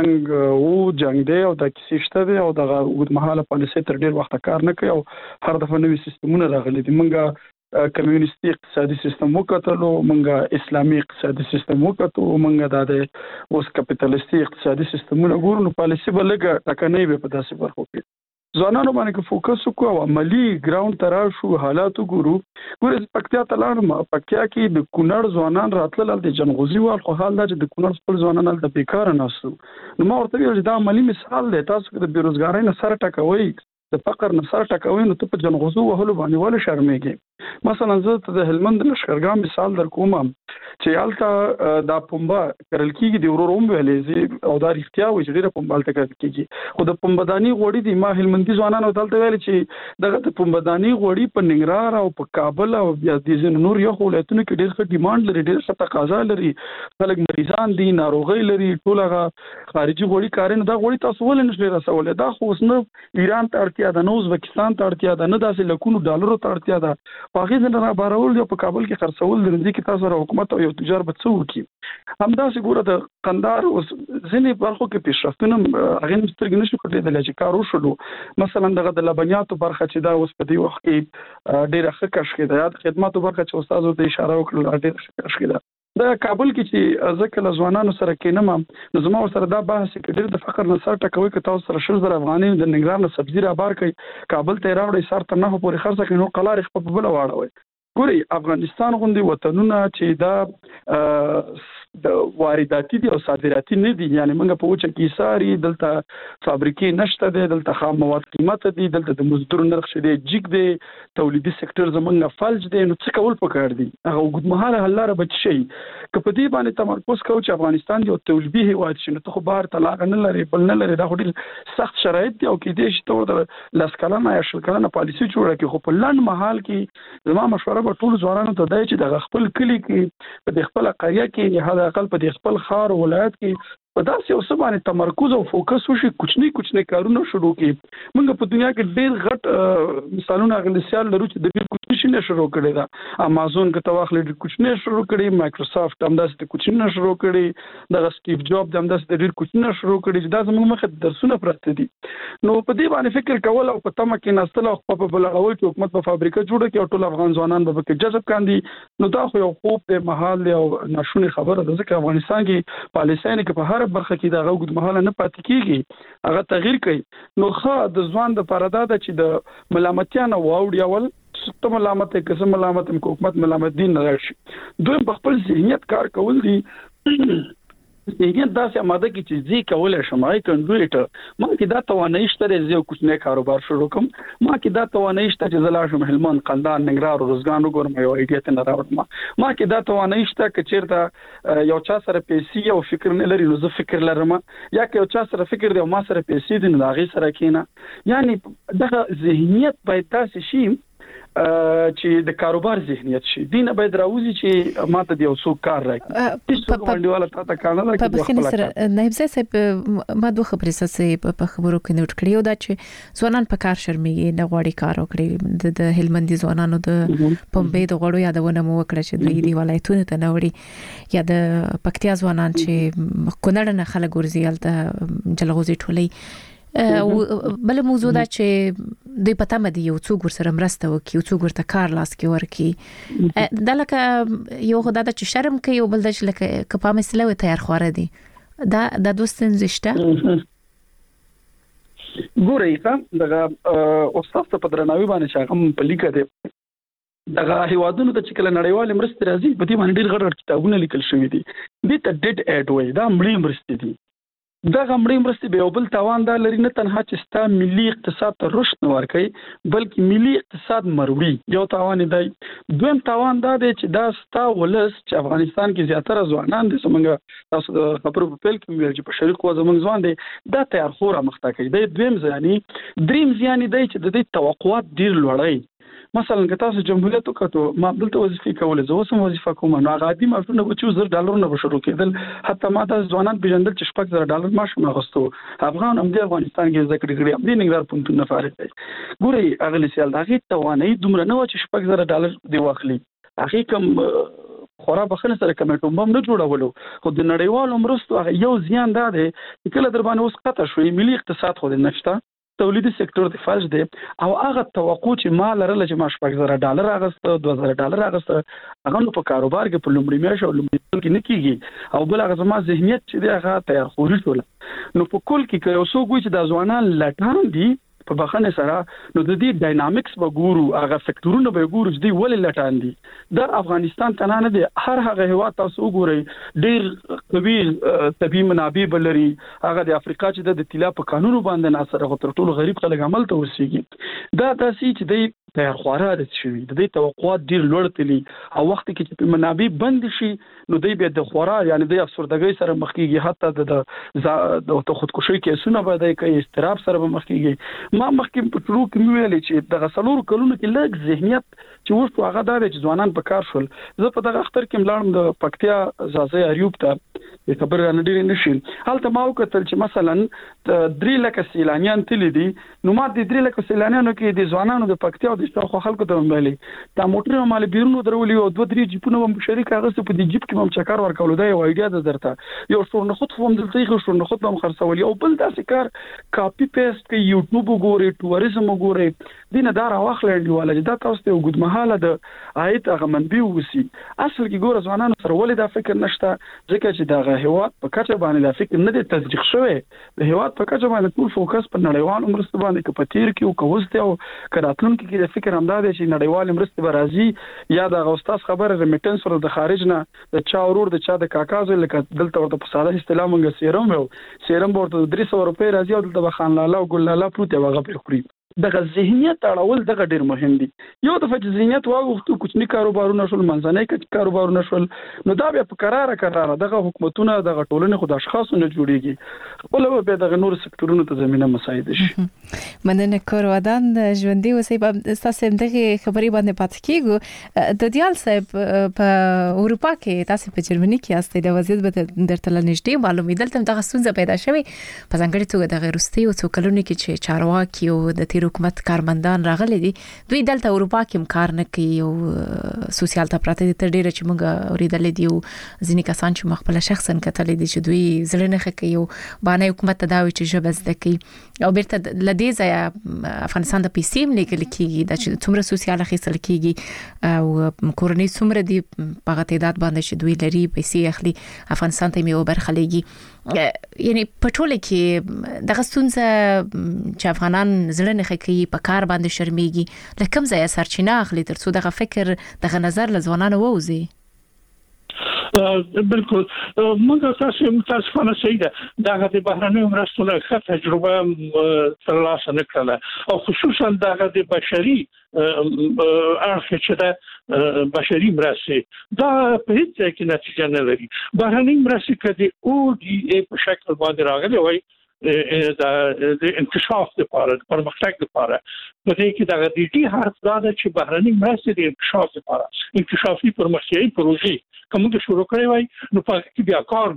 جنگ دی او د کیسې شته دی او د وګد مهاله پالیسي تر ډیر وخت کار نه کوي او هر دفعه نوې سیستمونه راغلي دي. منګه کمیونستي اقتصادي سیستم وکړو منګه اسلامي اقتصادي سیستم وکړو منګه د اوس کپټالیستي اقتصادي سیستمونه ګورو نو پالیسي بلګه ټکنۍ به په داسې برخو کې ځوانانو باندې فوکس وکړو او عملی ګراوند تر شو حالات ګورو پکتیا تلانم پکتیا کې د کونړ ځوانان راتلل د جنغوزي وال خو حال دا چې د کونړ خپل ځوانان د بیکار نه سو نو ما ورته ویل دا عملی مثال دی تاسو د بیروزګارۍ نه سره ټکوي د فقر نه سره ټکوي نو ته په جنغوزو وهلو باندې ول شرمېږي. مثلا زه د هلمند لشکرګاه مثال در کوم چې الته د پمبا کرل کېږي د وروروم ویلې او دا اړتیا و چې ډیره پمبال ته کېږي خو د پمبداني غوړي د ما هلمندي ځوانانو دلته ویل چې دغه د پمبداني غوړي په ننګرهار او په کابل او بیا د ځینو نور یو ولایتونو کې ډیر ښه ډیماند لري ډیر ښه تقاضا لري خلک مریضان دي ناروغي لري ټولغه خارجي غوړي کارونه دا غوړي تاسو ولې نشئ رسول دا خو اوس نه ایران ته اړتیا ده نو ازبکستان ته اړتیا ده نه داسې لکونو ډالرو ته اړتیا ده په هغه ځنه را بارول په کابل کې خرڅول د دې کې تاسو را حکومت او یو تجارت څو کی همداسې ګوره د قندار اوس ځینې برخو کې پیشرفتونه هغه مسترګ نشو کړی د چې کار وشو مثلا دغه د لبنیاتو برخه چې دا اوس په دې وخت کې ډیره ښه کش کېده یا خدماتو برخه چې استادو ته اشاره وکړه ډیره ښه کش کېده د کابل کې چې ځکه له ځوانانو سره کېنم نو زما سره دا بحث کې ډېر د فقر نه سره ټکوي که تاسو سره 60,000 افغانۍ د ننګرهار نه سبزی را بار کړي کابل ته راوړي سر تر نه پورې خرڅ کړي نو قلارخ په بل واړوي. ګوري افغانستان غوندي وطنونه چې دا د وارداتي دي او صادراتي نه دي یعنی موږ په وچه کې ساري دلته فابریکې نشته دي دلته خام مواد قیمت دي دلته د مزدور نرخ شدي جګ دي تولیدي سکتور زمونږ فلج دي نو څه کول پکار دي هغه وګد مهاله حل لاره بچ شي که په دې باندې تمرکز کوو چې افغانستان یو تولیدي هیواد شي نو ته خو بهر طلاق نه لري بل نه لري دا ډېر سخت شرایط دي او کې دې شي ته د لاسکلانه یا شلکلانه پالیسي جوړه کې خو په لند محل کې زما مشوره به ټول ځوانانو ته دی چې د خپل کلی کې په خپل قريه کې یا د اقل په خپل خار ولایت کې په داسې اوسه باندې تمرکز او فوکس وشي کوچني کارونه شروع کړي موږ په دنیا کې ډېر غټ مثالونه غلیسیال لرو چې د ډېر کوچني شروع کړي دا امازون کې تواخل ډېر کوچني شروع کړي مایکروسافت هم داسې کوچني شروع کړي د سټیو جاب هم داسې ډېر کوچني شروع کړي چې دا زموږ مخه درسونه پراته دي نو په دې باندې فکر کول او په تمه کې نستل او په بلغوي چې حکومت په فابریکه جوړه کړي او ټول افغان ځوانان به کې جذب کاندي نو دا خو یو خوب د محل او ناشونی خبره ده ځکه افغانستان کې پالیسیانه کې په هر برخه کې دا غوډ مهاله نه پاتې کیږي هغه تغییر کوي نو خا د ځوان د پردا د چې د ملامتیا نه واوړي اول ست ملامت قسم ملامت حکومت ملامت دین راشي دوی په خپل ذهنیت کار کول دي ذهنیت داسې ماده کې چې زی کولای شمای کنډویټر ما کې دا توانایي شته چې یو کوچنی کاروبار شروع کوم ما کې دا توانایي شته چې زلاشم هلمند قندان ننګرهار روزګان وګورم یو ایډیا ته راوړم ما کې دا توانایي شته چې چیرته یو چا سره پیسې او فکر نه لري نو زه فکر لرم یا که یو چا سره فکر دی او ما سره پیسې دي نو هغه سره کینا یعنی دا ذهنیت باید تاسو شي چې د کاروبار ذهنیت شي دینه باید راوځي چې ماته د یو څو کار راکړي هیڅ باندېواله تا کار نه په بخښنې سره نایب صاحب ما دوه خبرې سره په خبرو کې نوٹ کړی او دا چې ځوانان په کار شرمېږي نه غواړي کار وکړي د هلمندي ځوانانو د پمبې د غړو یادونه مو وکړه چې دوی دی ولایتونه ته نه وړي یا د پکتیا ځوانان چې کونړ نه خلک ورزي الته جلغوزي ټولي بل موضوع دا چې دوی پته مدي یو څوک ورسره مرسته وکي یو څوک ورته کار لاس کې ورکي دا لکه یو خدای د چشرم کوي او بل د لکه کپا مسله و تیار خوره دي دا دوستن زشته ګورئ دا استاد په درناوي باندې شاګم په لیکه دي دغه هیوادونو ته چې کله نړیوال مرستې راځي په دې باندې ډېر غړ کتابونه لیکل شوي دي د ته ډیډ اډ وای دا مړی مرستې دي دا غمړې مرستې به بل توان دا لري نه تنها چې ستا ملي اقتصاد ته رشد نه ورکوي بلکې ملي اقتصاد مروړي یو توان دی دویم توان دا دی چې دا ستا ولس چې افغانستان کې زیاتره ځوانان دي څنګه تاسو د خبرو په پیل کې ویل چې په شریک و زمونږ ځوان دي دا تیار خوره مخته کوي د دویم ځاني دریم ځاني دی چې د دې توقعات ډیر لوړی مثلا که تاسو جمهوریت وکړو ما دلته وظیفه کوله زه اوس وظیفه کوم نو عادي ماشونه به $2,000 نه بشرو کېدل حتی ما د ځوانان پیژندل چې $6,000 ماشونه غوښتو افغان هم د افغانستان کې ذکر کړی د نګران پونتون نه فارغ دی ګوري اغلی سیال دغه توانای دومره نه و چې $6,000 دی واخلي هغه کوم خورا بخنه سره کمیټو هم نه جوړولو خو د نړیوالو مرستو یو زیان دا دی چې کله در باندې اوس قطع شوی ملي اقتصاد خو نشته تولیدي سکتور د فلج دی او هغه توقع چې ما لرله چې ما $6,000 اغسته $2,000 اغسته هغه نو په کاروبار کې په لومړي میاشت او لومړي کې نه کیږي او بل هغه زما ذهنیت چې دی هغه تیار خوري ټول نو په کل کې یو څو ګوي چې د ځوانان لټان دي په بخنه سره نو د دې ډاینامیکس به ګورو هغه سکتورونه به ګورو چې دی ولې لټان دي د افغانستان تنه نه دي هر هغه هوا تاسو وګورئ ډیر قوي طبي منابع بلري هغه د افریقا چې د طلا په قانون باندې ناصره تر ټولو غریب خلک عمل ته ورسیږي دا تاسو چې دی تیار خواره د شوی د دې توقعات ډیر لوړ تلي او وخت کې چې منابع بند شي نو دی به د خواره یعنی د افسردګۍ سره مخ کیږي حتی د خودکشي کیسونه به د استراب سره مخ کیږي ما مخکې په ټرو کې ویلې چې د غسلور کلونو کې لږ ذهنیت چې وښو هغه دا چې ځوانان په کار شول زه په دغه اختر کې ملاړم د پکتیا زازه اریوب ته خبر نه ډیر نشي حالته ما وکتل چې مثلا 3 لک سیلانیان تللی دي نو ما د 3 لک سیلانیانو کې د ځوانانو د پکتیا د شاوخوا خلکو ته ویلې دا موټر مال بیرونو درولې او 2-3 جیپونه هم شریک هغه په دې جیپ کې هم چکر ورکول دا یو ایډیا ده درته یو څور نه خود هم دلته یو څور نه خود هم خرڅول او بل داسې کار کاپی پیسټ کې یوټیوب وګوري ټوریزم وګوري دینه دا راوخلې ولې دا تاسو ته وګد مهاله د آیت هغه منبي وسی اصل کې ګور ځوانانو سره ولې دا فکر نشته ځکه چې دا هیواد په کچه باندې دا فکر نه دی تصدیق شوی د هیواد په کچه باندې ټول فوکس په نړیوالو مرستو باندې کې پتیر کې او کوسته او کړهتون کې د فکر همدا دی چې نړیوال مرستې به راځي یا د استاد خبره ریمیټنس ور د خارج نه د چا ورور د چا د کاکاز لکه دلته ورته په ساده اصطلاح مونږ سیرم ورته $300 راځي او دلته بخان لاله او ګل لاله پروت وغه پر خوري دغه ذهنیت اړول دغه ډیر مهم دي یو د فج ذهنیت واغوختو کوچنی کاروبارونه شول منځنۍ کاروبارونه شول نو دا بیا په قراره دغه حکومتونه دغه ټولنې خود اشخاصونه جوړیږي خپل به دغه نور سکتورونو ته زمينه مساعد شي مننه کورودان ژوندۍ اوسې په تاسو دغه خبرې باندې پات کیږو د دیال صاحب په اروپا کې تاسو په جرمني کې استئ د وضعیت به درته لنیشته معلومه دلته دغه ستونزه پیدا شوه په ځانګړي توګه د روسي او څوکلونو کې چې چارواکي او د حکومت کارمندان راغلي دي دوی دلته اروپا کې کار نه کوي او سوسیال ته پراته دي تر ډیره چې موږ اوریدل دي او ځینې کسان چې مخبل شخصا کتل دي چې دوی زړه نه کوي او باندې حکومت ته دا وی چې جبز دکي او بیرته لدی ځای افغانستان د پیسې لیکل کیږي د څومره سوسیال اخیستل کیږي او کورنۍ څومره دي په تعداد باندې چې دوی لري پیسې اخلي افغانستان ته یو برخه لګي یعنی پټوله کې دغه ستونزه چې افغانان زړه نه کوي په کار باندې شرمېږي لکه کوم ځای سرچینه اخلي ترڅو دغه فکر دغه نظر لزوانانو ووزي بالکل موږ تاسو نه صحیح ده دا د بهرنیو مرستو له ښه تجربه ترلاسه نکړه او خصوصا دا د بشري اړخ چې دا بشري مرستې دا په هیڅ کې نتیجه نه لري بهرنۍ مرستې کدي او دی په شکل باندې راغلي وای د انکشاف لپاره د پرمختګ لپاره په دې کې د ډي حرف دا چې بهرني مرستې د انکشاف لپاره انکشافي پرمختیایي پروژې کوم چې شروع کړي وای نو په کې بیا کار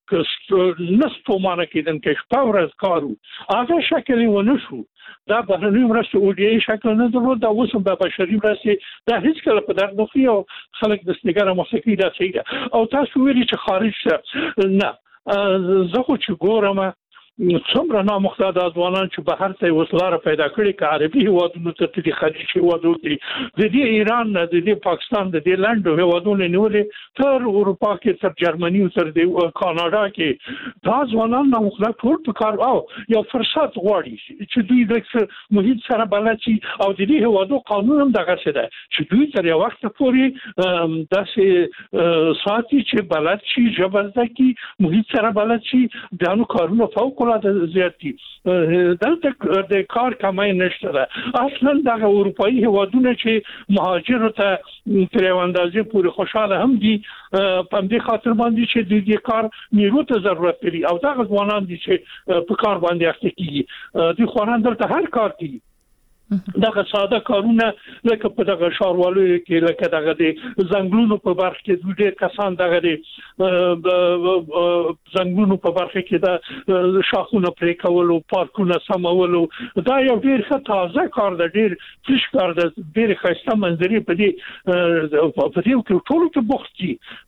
نستو مانه کېدن کې شپاورز کارو هغه شکل ونه شو دا بهرني مرستې او دې شکل نه درلود دا اوس په بشري مرستې دا هیڅ کله په درد نه خي او خلک د سنګره موسیقي دا صحیح او تاسو ویلي چې خارج نه زه خو چې ګورم څومره نامختار ځوانان چې بهر ته وسلاره پیدا کړي که عربي هیوادونو ته د خلیج هیوادونو د دې ایران د دې پاکستان د دې لندو هیوادونو نیولې تر اروپا کې تر جرمني تر د کاناډا کې دا ځوانان نامختار ټول په کار او یو فرصت غواړي چې دوی د محیط سره بلد شي او د دې هیوادو قانون هم دغه څه ده چې دوی تر یو وخت پورې داسې ساتي چې بلد شي ژبه کی محیط سره بلد شي دانو کارونه فوق العاده زیاتی دلته د کار کمای نشته ده اصلا د اروپאי هیوادونو چې مهاجر ته تر اندازې پورې خوشاله هم دي په دې خاطر باندې چې د دې کار نیرو ته ضرورت لري او دا ځوانان دي چې په کار باندې اخته کیږي د خوانان دلته هر کار کوي دغه ساده کارونه لکه په دغه ښاروالۍ کې لکه دغه د ځنګلونو په برخه کې ډېر کسان دغه د ځنګلونو په برخه کې د شاخونو پرې کول او پارکونه سمول دا یو ډېر ښه تازه کار دی ډېر فریش کار دی ډېر ښایسته منظرې په دې کې ټول ته بوختي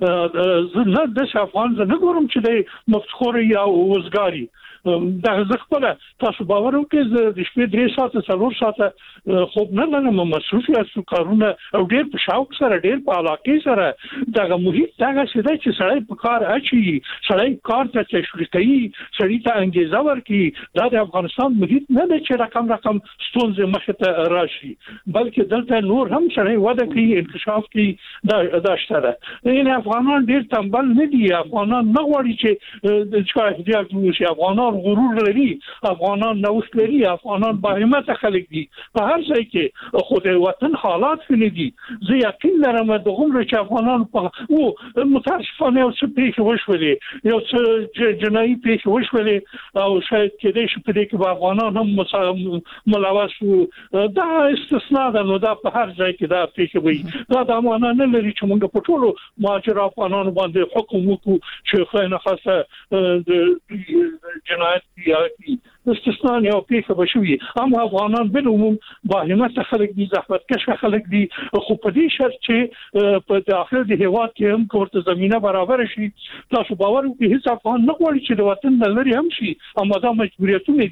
زه د افغان زه نه ګورم چې د مفتخور یا وزګاری دا زخپله تاسو باور وکړئ د شپې 3 ساعته 4 ساعته خوب نه لنم مصروف یاستو کارونه او ډېر په شوق سره ډېر په علاقه سره دغه محیط دغه څه دی چې سړی په کار اچي سړی کار ته تشویق کوي سړی ته انګیزه ورکړي دا د افغانستان محیط نه دی چې رقم ستونزې مخ ته راشي بلکې دلته نور هم سړی وده کوي انکشاف کوي دا شته ده این افغانان ډېر تنبل نه دي افغانان نه غواړي چې د چا احتیاج وشي افغانان غرور لري افغانان نوښت لري افغانان با همت خلک دي په هر ځای کې خو د وطن حالات نه دي زه یقین لرم د عمر چې افغانان په او متاسفانه یو څه پیښ وشولې یو څه جنایي پیښ وشولې او شاید کېدای شي په دې کې افغانان هم ملوث دا استثناء ده نو دا په هر ځای کې دا پیښ وي دا د امانه نه لري چې موږ په ټولو مهاجر افغانانو باندې حکم وکړو چې خلینو خاصه د جنایت یا استثناء یو پیښه بشوي اما افغانان بل عموم با همت خلک دي زحمتکش خلک دي خو په دې شرط چې په داخل د هیواد کې هم کومه زمينه برابر شي تاسو باور وکړئ هیڅ افغان نه غواړي چې د وطن لري هم شي اما دا مجبوریتونه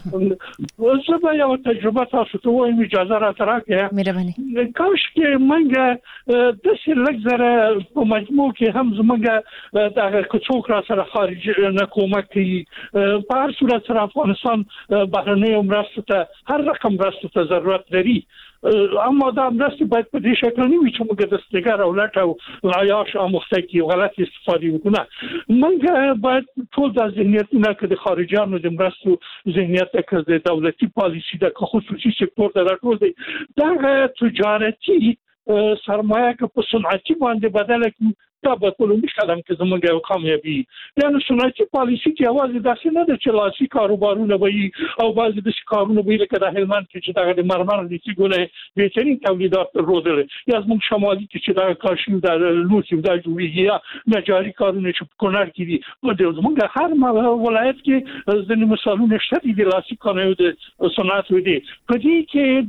دي زه به یو تجربه تاسو ته وایم اجازه راکړئ مهرباني کاش کې منګه د سلګ زره په مجموع کې هم زمونږ د کوڅوک را سره خارج نه کومک کوي په هر صورت سره افغانستان بهرنۍ مرستو ته هر رقم مرستو ته ضرورت لري اما دا مرستې باید په دې شکل نه وي چې موږ د ستګر او لټ او عیاش آموخته کی غلط استفاده وکړو موږ باید ټول د ذهنیتونه کې د خارجيانو د مرستو ذهنیت کې د دولتي پالیسي د خصوصي سکتور د راټول دی دا تجارتي سرمایه که په صنعتي باندې بدل کړي دا به کولومبي قدم کې زموږ یو کامیابی یعنی صنعتي پالیسي چې اواز داسې نه ده چې لاسي کاروبارونه وي او بعضی د کارونه وي لکه د هلمند کې چې د مرمر د سیګولې بهترین تولیدات درلودل یا زموږ شمالي کې چې د کاشي د لوسی د جوړیږي یا نجاري کارونه چې په کونړ کې دي او زموږ هر ولایت کې ځینې مثالونه شته د لاسي کارونو د صنعت وي په دې کې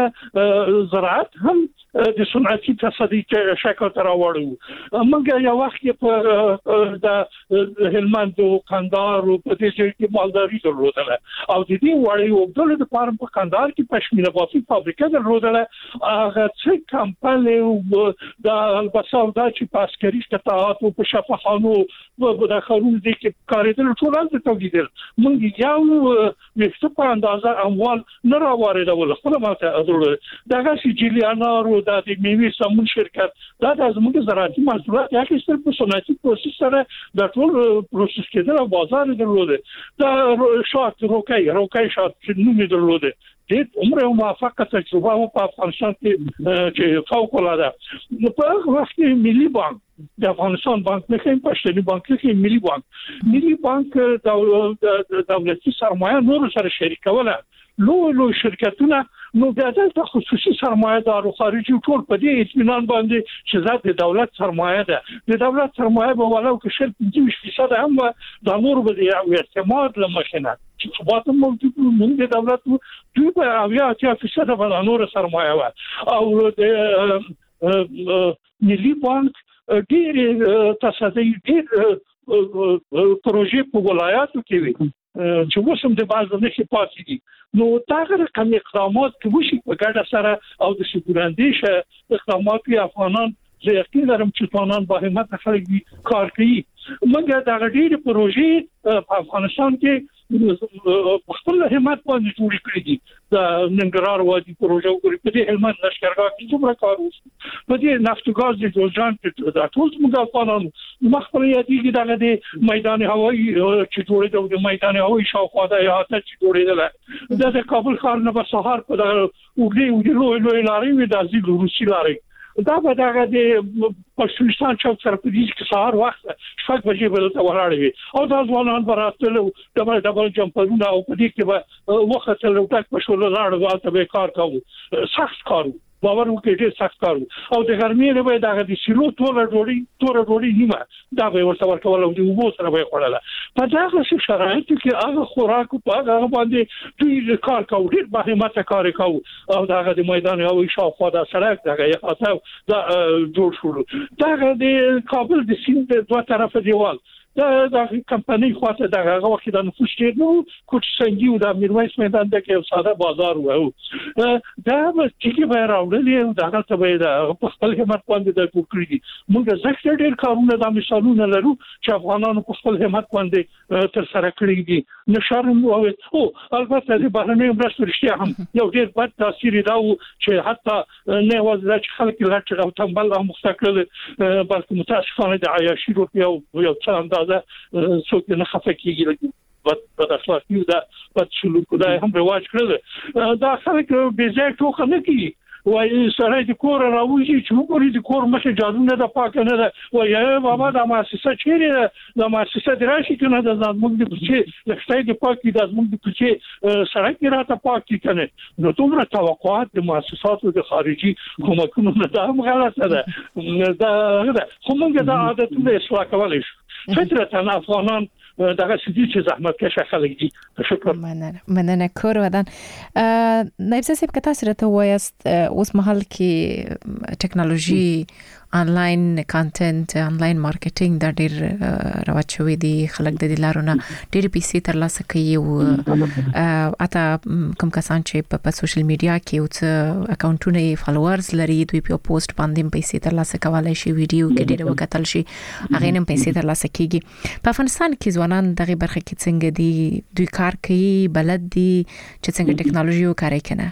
د زراعت هم د صنعتي تصدي شکل تر راوړو موږ یو وخت په د هلمند او کندهار او په دې کې مالداري درلودله او د دې وړي او د فارم په کندهار کې پښمینه بافي فابریکه درلودله هغه څه کمپنۍ او د البته دا چې پاسکري قطعات او په شفاخانو د خارون دي کې کارېدل ټول د تولیدل موږ یو مخته په اندازه اموال نه راوړل خپل ماته درلود دغه سجلیانو د میوې سمون شرکت دا د زموږ زراعتي محصولات یا کې صرف په صنعتي پروسس سره د ټول پروسس کېدل او بازار درلوده دا شات روکای شات چې نومې درلوده دې عمره موافقه تجربه په افغانستان کې چې فوق العاده په هغه وخت کې ملي بانک د افغانستان بانک نه کوي پښتني بانک کې ملي بانک دولتي سرمایه نور سره شریکوله لو شرکتونه نو بیا د خصوصي سرمایه‌دار او خارجي ټول په دې اطمینان باندې چې زاد د دولت سرمایه ده د دولت سرمایه به ولو کې شرط 25% هم د نور به د اعتماد لمخنه چې ثبات موجود موږ د دولت دوی په 80% به د نور سرمایه و او د ملي بانک ډېر تصدی ډېر پروژې په ولایاتو کې وي چې وسم د بازار نه پاتې دي نو دا رقم اقدامات کې وشي په ګډه سره او د سکولاندیش اقدامات په افغانان زه یقین لرم چې افغانان به همت خلک کار کوي موږ دا ډېر پروژې په افغانستان کې خپل همت باندې جوړ کړی دي د ننګرهار وادي پروژه وګورئ په دې هلمند لشکرګاه کې څومره کار وشو په دې نفت او ګاز د جوړجان کې د ټول موږ افغانانو مخکې یادېږي دغه میدان هوایی چې جوړېده د میدان هوایی شاوخوا د احاطه چې جوړېده د کابل ښار نه به سهار په دغه وګړي لوی لارې وي د ځینو روسي لارې دا به دغه د پښتونستان چوک سره په دې کې سهار وخت شپږ بجې به ته ولاړ وي او دا ځوانان براتلو ډبل جمپرونه او په دې کې به وخت له ټاک په شول لاړ او به کار کوو سخت کار باور وکړئ ډېر سخت کار او د ګرمۍ نه به دغه د سیلو تور ډوړي نیمه دا به ورته ورکول او د وبو سره به خړله په دغه شرایطو کې هغه خوراک په هغه باندې دوی کار کوي ډېر به همت کار کوي او دغه د میدان هوایی شاوخوا د سړک دغه یخاته دا جوړ شو دغه د کابل د سیند په دوه طرفه دیوال دا کمپنی خواته دغه وخت د نفوس ډېر نو کوټ سنگي او د میرویس میدان د کې ساده بازار وو دا چې به راوړل او دغه ته به د خپل همت باندې د کوکړي دي موږ زکه ډېر کارونه د مثالونه لرو چې افغانانو په خپل همت باندې تر سره کړی دي نشرم او البته د بهرنۍ مرستو رښتیا هم یو ډېر بد تاثیر دا چې حتی نه وځي چې خلک لاټ او تنبل او مستقل بلکې متاسفانه د عیاشي روپیا او یو څه څوک نه خفه کیږي په اخلاقي دا په سلوک دا هم رواج کړل دا خلک به ځای ټوخه نه کوي وای سره د کور راوځي چې وګوري د کور مخه جادو نه د پاک نه ده وای بابا د مؤسسه چیرې د مؤسسه دراشي کنه د زموږ د پچې لښتای د پاک د زموږ د پچې سره کې راته پاک کنه نو څومره توقعات د مؤسساتو د خارجي حکومتونو نه دا هم غلطه ده دا خو موږ د عادتونو اصلاح کولای شو فطرتاً افغانان دغه سدي چې زحمت کشه خلک دي شکر مننه کور ودان نایب صاحب که تاسو راته وایست اوس مهال کې ټکنالوژي آنلاین کانټنټ آنلاین مارکیټینګ د ډېر رواج شوی دی خلک د لارونه ډېر پیسې ترلاسه کوي او اته کوم کسان چې په سوشل میډیا کې او اکاونټونه فالوورز لري دوی په پوسټ باندې پیسې ترلاسه کولای شي ویډیو کې ډېر وکتل شي هغه نن پیسې ترلاسه کیږي په افغانستان کې ځوانان دغه برخه کې څنګه دي دوی کار کوي بلد دي چې څنګه ټکنالوژي وکړي کنه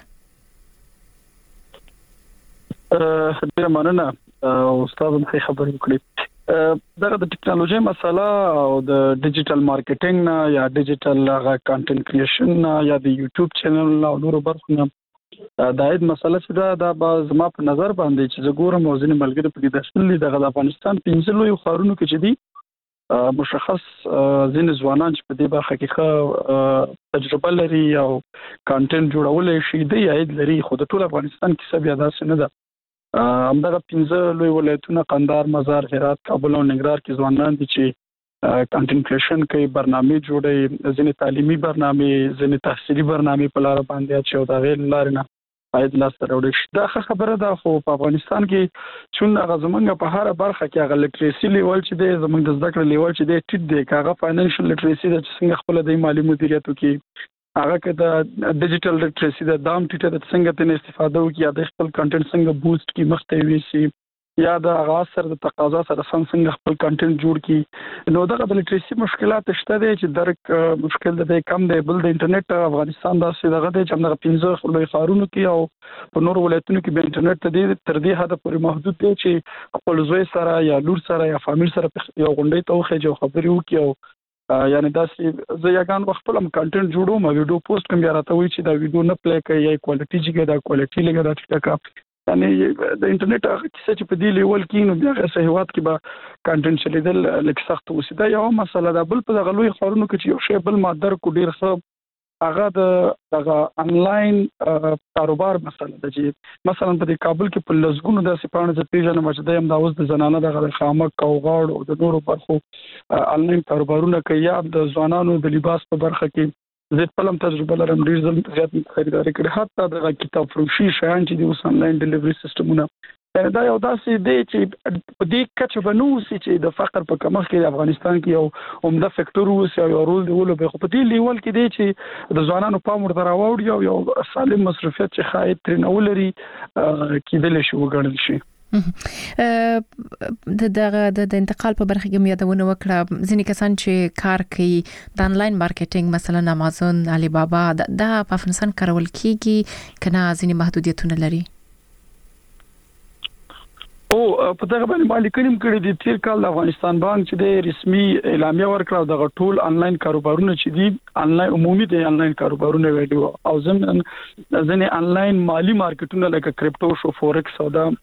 ډېر مننه استاد هم خبرې وکړي دغه د ټکنالوژي مسله او د ډیجیټل مارکیټینګ نه یا ډیجیټل کانټنټ کریشن نه یا د یوټیوب چینل او نورو برخو نه دا د مسله چې دا به زما په نظر باندې چې زګورم او ځینې ملګری په دې داخلي دغه د افغانستان 15 لوی ښارونو کې چې دي مشخص ځینې ځوانان چې په دې برخه کې تجربه لري او کانټنټ جوړول شي د عاید لري خو د ټول افغانستان کې څه بیا داسې نه ده همدغه 15 لوی ولایتونه قندهار مزار هرات کابل او ننګرهار کې ځوانان دي چې کانټنټ کریشن کوي برنامې جوړي ځینې تعلیمي برنامې ځینې تحصیلي برنامې په لار باندې چې دا غیر لار نه باید لاس ته راوړي شي دا خبره ده خو په افغانستان کې چون هغه زمونږ په هر برخه کې هغه لیټریسي لیول چې دی زمونږ د زده کړې لیول چې دی ټیټ دی هغه فاینانشل لیټریسي د څنګه خپل د مالی مدیریت کې هغه کې د ډیجیټل لیټریسي د دام ټیټه د څنګه تن استفاده وکړي یا د خپل کانټنټ څنګه بوست کی مخته ویسي یا د آغاز سره د تقاضا سره څنګه خپل کانټنټ جوړ کی نو دغه د لیټریسي مشکلات شته دي چې درک مشکل ده کم دی بل د انټرنیټ افغانستان داسې دغه دی چې موږ 15 لوی ښارونو کې او په نور ولایتونو کې به انټرنیټ تر دې حد پورې محدود دی چې خپل زوی سره یا لور سره یا فامیل سره یو غونډې ته وخېږي خبرې وکړي او یعنی دا چې زه یګان خپل کنټینټ جوړوم ویډیو پوسټ کوم یا راته وی چې دا ویډیو نه پلی کوي یا کوالټي چې دا کوالټي لګا دا ټکا یعنی د انټرنیټ هغه چې په دې لیول کې نو بیا صحیحات کې به کنټینټ چلیدل لکه سخت وسیده یو مسله ده بل په غلوي خورونو کې چې یو شی بل مادر کو ډیر ښه هغه دغه انلاین کاروبار مسله ده چې مثلا په کابل کې په لزګونو د سپانه د پیژنه مجده هم دا اوس د زنانه د خامک او غاړ او د نورو برخو انلاین کاروبارونه کوي یا د ځوانانو د لباس په برخه کې زه خپل تجربه لرم ډیر زیات خریداري کړې حتی د کتاب فروشي شیان چې د اوس انلاین ډیلیوري سیستمونه دا یو داسې دی چې په دې کچه بنوسي چې د فقر په کمښت کې د افغانستان کې یو عمده فیکټور اوس یو رول دی ولې په دې لیول کې دی چې د ځوانانو پام ورته راوړي یو سالم مصرفیت چې خای ترنول لري کېدل شي وګڼل شي د انتقال په برخه کې یادونه وکړه ځینې کسان چې کار کوي د انلاین مارکیټینګ مثلا امازون علي بابا د افغانستان کارول کیږي کنه ځینې محدودیتونه لري او په دغه باندې مالکینم کړي د تیر کال د افغانستان بانک چې د رسمي اعلامیه ورکړه د ټول انلاین کاروبارونه چې دي انلاین عمومي د انلاین کاروبارونه ویډیو او ځنې انلاین مالی مارکیټونه لکه کریپټو شو فورکس او دا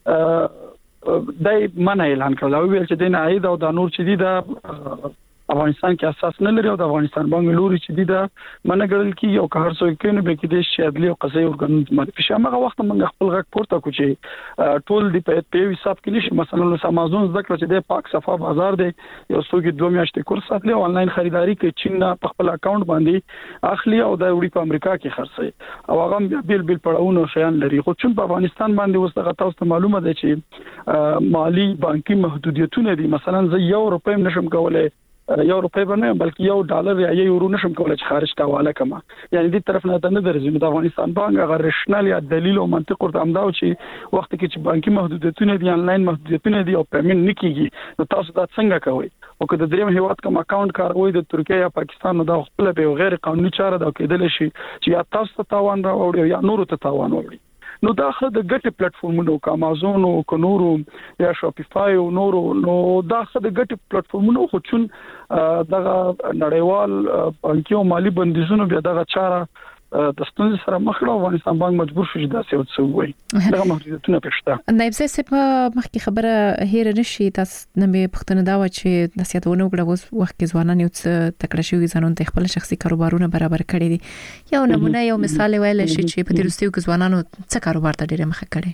دای منع اعلان کړل او ویل چې د عاید او د نور چې دي د افغانستان کې اساس نه لري او د افغانستان بانک لوري چې دي دا منع کړل کی یو کار څو کې نه به کې د شادلي او قضایي ورګن معرفي شامه وخت موږ خپل غږ پورته کو چې ټول د په حساب کې نشي مثلا له امازون ذکر چې د پاک صفه بازار دی یو څو کې 2 میاشتې کورس ساتلی او انلاین خریداري کوي چین په خپل اکاونټ باندې اخلي او د وړي په امریکا کې خرڅي او هغه بیل پړاوونه شیان لري خو چې په افغانستان باندې وسته تاسو معلومه ده چې مالی بانکي محدودیتونه دي مثلا زه €1 نشم کولای €1 باندې بلکې $1 یا یورو نشم کولای چې خارج ته حواله کما یعنی دې طرف نه نه درځي د افغانستان بانک هغه رشنال یا دلیل او منطق ورته امداو چې وخت کې چې بانکي محدودیتونه دي انلاین محدودیتونه دي او پیمنټ نکېږي نو تاسو دا څنګه کوئ او که د دریم هیواد کوم اکاونټ کاروي د ترکیه یا پاکستان نو دا خپل به غیر قانوني چاره دا کېدل شي چې یا تاسو ته تاوان راوړي یا نورو ته تاوان وړي نو دا خو د ګټ پلیټفارمونو کا امازون او کو نورو یا شاپیفای او نورو نو دا خو د ګټ پلیټفارمونو خو چون دغه نړیوال بانکي او مالی بندیزونو بیا دغه چاره د ستونزې سره مخ کړه افغانستان بانک مجبور شو چې دا څه وایي دغه محدودیتونه پېښته نایب صاحب مخکې خبره هیر نشي تاسو نه به پښتنه دا و چې د سیادونه وګړو وخت کې ځوانان یو څه تکړه شوی ځانون ته خپل شخصي کاروبارونه برابر کړي دي یو نمونه یو مثال ویل شي چې په دې وروستیو کې ځوانانو څه کاروبار ته ډېر مخه کړي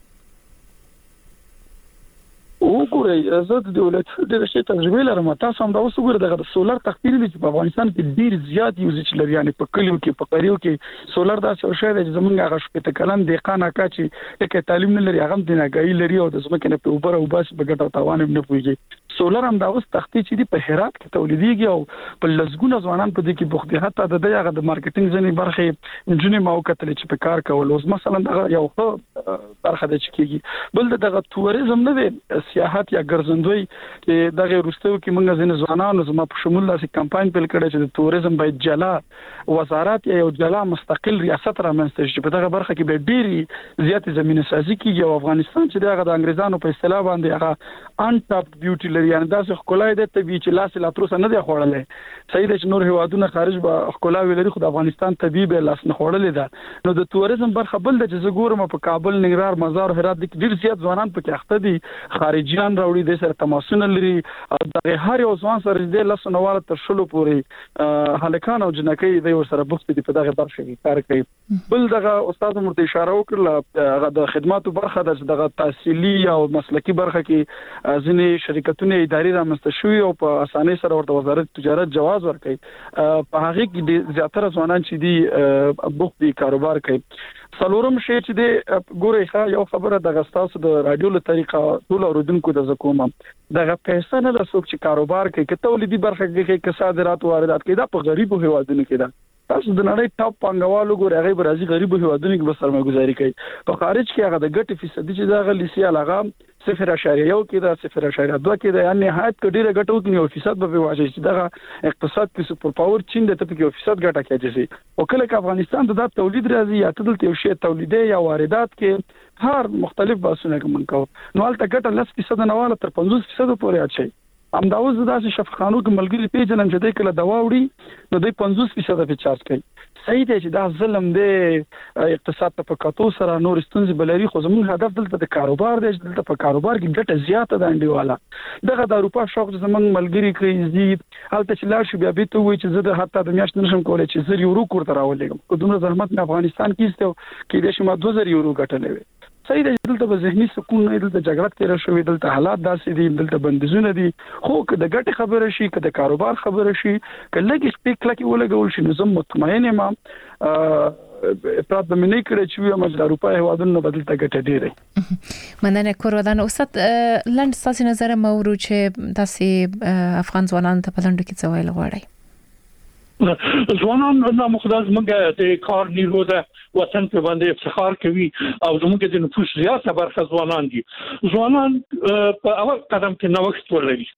وګورئ زه د دولت ډېر شي تجربه لرم تاسو هم دا اوس وګورئ د سولر تخفیف چې په افغانستان کې ډېر زیات یوزیج لري یعنی په کلیو کې په قریو کې سولر دا څه شی دی چې زمونږ هغه شپه کلن د قانه کا چې کې تعلیم نه لري هغه د نګای لري او د زمکه نه په اوپر او باس په ګټه تاوان نه پويږي سولر هم دا اوس تخفیف چې په هرات کې تولیديږي او په لزګونه ځوانان په دې کې بوخت دي حتی د دغه د مارکیټینګ ځنې برخه انجنیر موقته چې په کار کول اوس مثلا دا یو برخه د چکیږي بل دغه توریزم نه دی سیاحت یا ګرځندوی چې دغه وروستیو کې موږ ځنې ځوانانو زما په شمول داسې کمپاین پیل کړی چې د توریزم باید جلا وزارت یا یو جلا مستقل ریاست رامنځته شي په دغه برخه کې به ډېری زیات زمینه سازي کیږي او افغانستان چې دغه د انګریزانو په اصطلاح باندې هغه ان ټاپ بیوټي لري یعنی داسې خلای د طبي چې لاس لا تر اوسه نه دی خوړلې صحیح ده چې نور هوادونه خارج به خلای لري خو د افغانستان طبي به لاس نه خوړلې ده نو د توریزم برخه بل د چې زګورم په کابل ننګرهار مزار هرات د ډېر زیات ځوانان په کې اخته دي خارجيان راوړي د سره تماسونه لري د هر یو ځوان سره د لسنواله تر شلو پورې هلکان او جنکۍ د ور سره بوخت دي په دغه برخه کې کار کوي بل دغه استاد مرته اشاره وکړه هغه د خدماتو برخه دغه تحصیلي او مسلکی برخه کې ځینې شرکتونه اداري رامنځته شوي او په اسانۍ سره ورته وزارت تجارت جواز ورکړي په هغه کې زیاتره ځوانان چې دي بوخت دي کاروبار کوي څلورم شی چې د ګورې یو خبره د غستاسو د رادیو له طریقه ټول اوریدونکو د زکوما دغه پیسې نه لسوک چې کاروبار کوي که تولیدي برخه کې کې صادرات واردات کوي دا په غریبو هیوادونو کې ده تاسو د نړۍ ټاپ پنګوالو ګورې هغه برازي غریبو هیوادونو کې به سرمایه‌ګذاري کوي په خارج کې هغه د ګټې فیصد چې دا غلیسي علاوه 0.1 کې دا 0.2 کې دا یعنی نهایت کډیره ګټو کې 1% به واجب چې دا اقتصاد کې سپر پاور چین د ته کې 1% ګټه کوي او کله چې افغانستان د تولید راځي یا تدل ته شی تولیدي یا واردات کې هر مختلف باسونه کوم نو البته ګټه 10% نه والا تر 50% پورې اچي همداوز داسې شفاخانو کې ملګری پیژنم چې د کله دوا وړي نو د 50% په چارج کوي. صحیح دی چې دا ظلم دی اقتصاد ته په کاتو سره نور ستونزې بلري، خو زموږ هدف دلته د کاروبار دی، دلته په کاروبار کې ګټه زیاته ده انډیواله. دغه د اروپا شوق زموږ ملګری کوي زی هلته چې لاړ شو بیا به ته وایي چې زه د حتی د میاشت نشم کولای چې 1000 یورو کورته راولېږم، کو دومره زحمت نه افغانستان کې استو کې د شمه 2000 یورو ګټلې وي. صحیح دی دلته به ذهني سکون نه، دلته جګړه تیر شوې، دلته حالات داسې دي، دلته بندیزونه دي، خو که د ګټه خبره شي که د کاروبار خبره شي که لګي سپیک لکه ولګول شي نو زه مطمئن یم افراط به منې کړی چې یو مجل اروپا هوادونو بدلته ګټه ډیره. مننه کورودان استاد لند تاسو نظر مورو چې تاسو افغان ځوانان ته په لندو کې څه ویل غواړي؟ ځوانان نه مخداز موږ د کار نیرو ده وطن په باندې افتخار کوي او زموږ د نفوس زیاته برخه ځوانان دي. ځوانان په اول قدم کې نوښت ولري،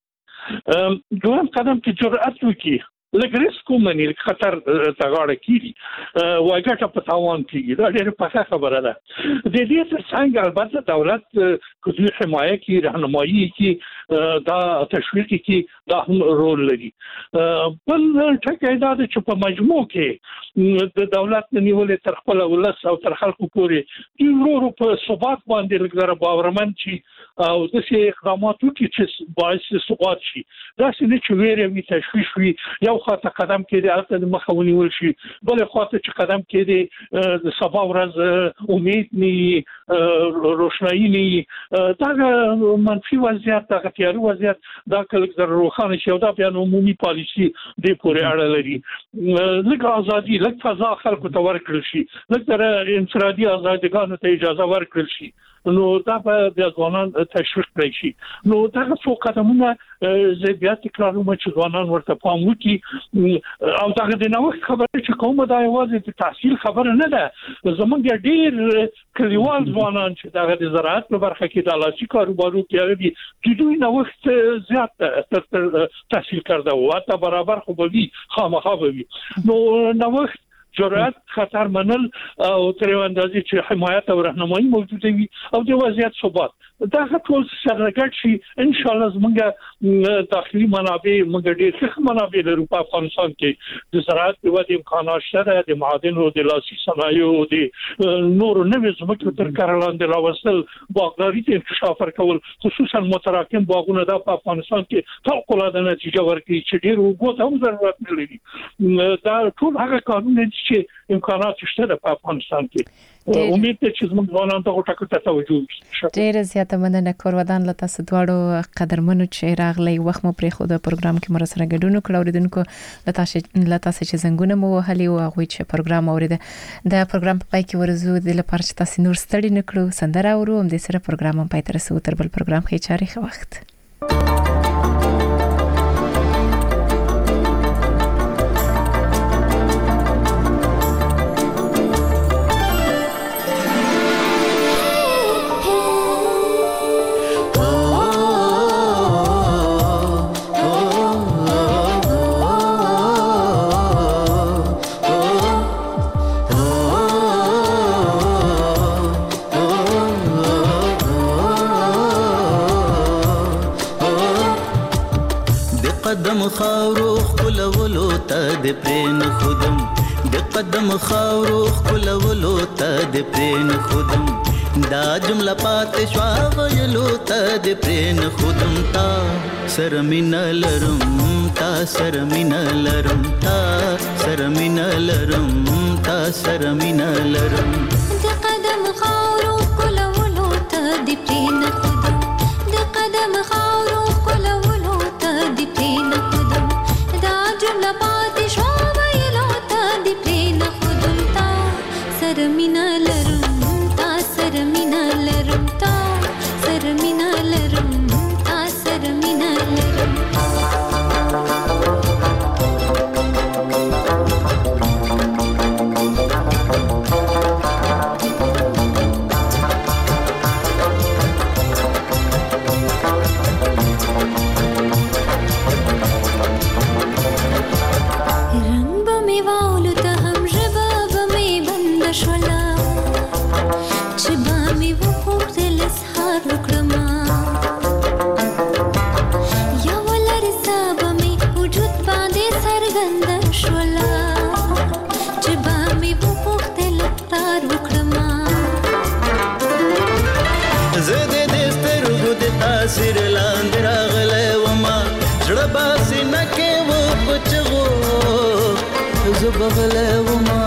دویم قدم کې جرأت وکړي، لکه ریسک ومني، خطر تغاړه کیږي، واګټه په تاوان کیږي. دا ډېره پخه خبره ده. د دې ترڅنګ البته دولت کوي حمایت کی راهنمایي کی دا تشویق کی دا هم رول لري. بل ټکی دا چې په مجموع کې د دولت نیولې تر خپل ولس او تر خلکو پورې د ورو په ثبات باندې لږه باورمن شي او د شي اقدامات وکړي چې باعث ثبات شي. دا چې چې ویره وي تشویش وي، یو خاطر قدم کې د الته مخاوني ول شي، بل خاطر چې قدم کې د سبا ورځ امید ني روشنايي ني، دا منفي وضعیت، دا تیارو وضعیت دا کله د روخانه شي او دا بیا عمومي پالیسي د پورې اړه لري. لکه ازادي، لکه فضا خلکو ته ورکړل شي، لکه انفرادي ازادګانو ته اجازه ورکړل شي، نو دا به ځوانان تشویق کړي شي. نو دا څو قدمونه زه بیا تکراروم چې ځوانان ورته پام وکړي او دا د نوښت خبره چې کومه دا یوازې د تحصیل خبره نه ده. زمونږ ډېر کلیوال ځوانان چې دا د زراعت په برخه کې د لاسي کاروبارو کې دي، د دوی نوښت زیات تر تحصیل کرده و حتی برابر خو به وي، خامخا به وي. نو نوښت، جرأت، خطر منل او تر یو اندازې چې حمایت او راهنمایي موجوده وي او د وضعیت ثبات، دا ټول سره ګډ شي ان شاء الله زموږ داخلي منابع، موږ ډېر ښه منابع لرو په افغانستان کې. د زراعت د ودې امکانات شته، د معادن او د لاسي صنایعو د نورو نوې ځمکو تر کار لاندې راوستل، باغداري ته انکشاف ورکول، خصوصا متراکم باغونه د افغانستان کې فوق‌العاده نتیجه ورکړي چې ډېر اوبو ته هم ضرورت نه لري. دا ټول هغه کارونه چې امکانات شته په افغانستان کې. امید ته چې موږ ځوانان ته ټاکو ته توجه وکړو. ډېر زیاته مننه کورودان له تاسو دواړو قدرمنو چې راغلی وخت مو پرې خو د پروګرام کې مر سره ګډون وکړو. اوریدونکو له تاسو چې زنګونه مو وهلي او هغه چې پروګرام اوریده د پروګرام په پای کې ورزو د لپاره چې تاسو نور ستړي نکړو سندره اورو هم د سره پروګرام هم پای تر رسو تر بل پروګرام کې چاري خو وخت. قدم خاورو خلولو ته د پرین خودم، د قدم خاورو خلولو ته د پرین خودم، دا جمله پات شوا ویلو ته د پرین خودم. تا سره مینا لرم، تا سره مینا لرم، تا سره مینا لرم، تا سره مینا لرم. د قدم خاورو خلولو ته د پرین خودم، د قدم خاورو خلولو ته د پرین خودم، دا جمله پاتې شوه ویلو ته د پرین خودم. تا سره مینا لرم، تا سره مینا لرم، تا سره مینا لرم، تا سره مینا لرم. زبغله وما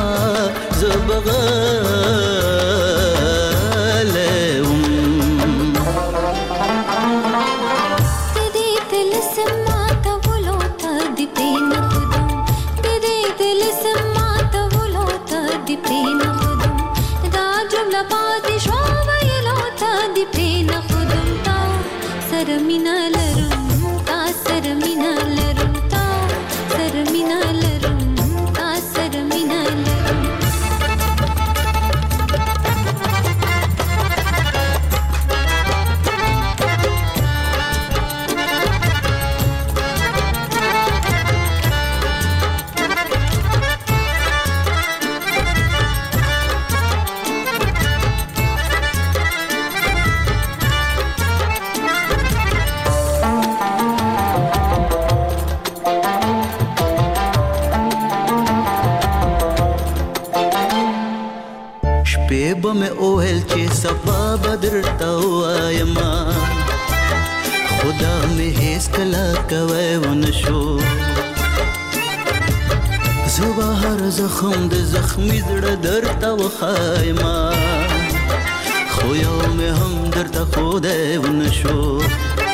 زبغله تدي تلسم ما تولو تدي بين خدم تدي تلسم ما تولو تدي بين خدم دا جمله پاتې شو ویلو تدي بين خدم تا سر مینا لرم تا سر مینا لرم تا سر مینا لرم تا سر مینا لرم شپې به مې اوهل چې صفا بدر ته وایما خدا مې هیڅ کله کوی ونشو زه به هر زخم د زخمي زړه درته وښایما خو یو مې هم درته ښودی ونشو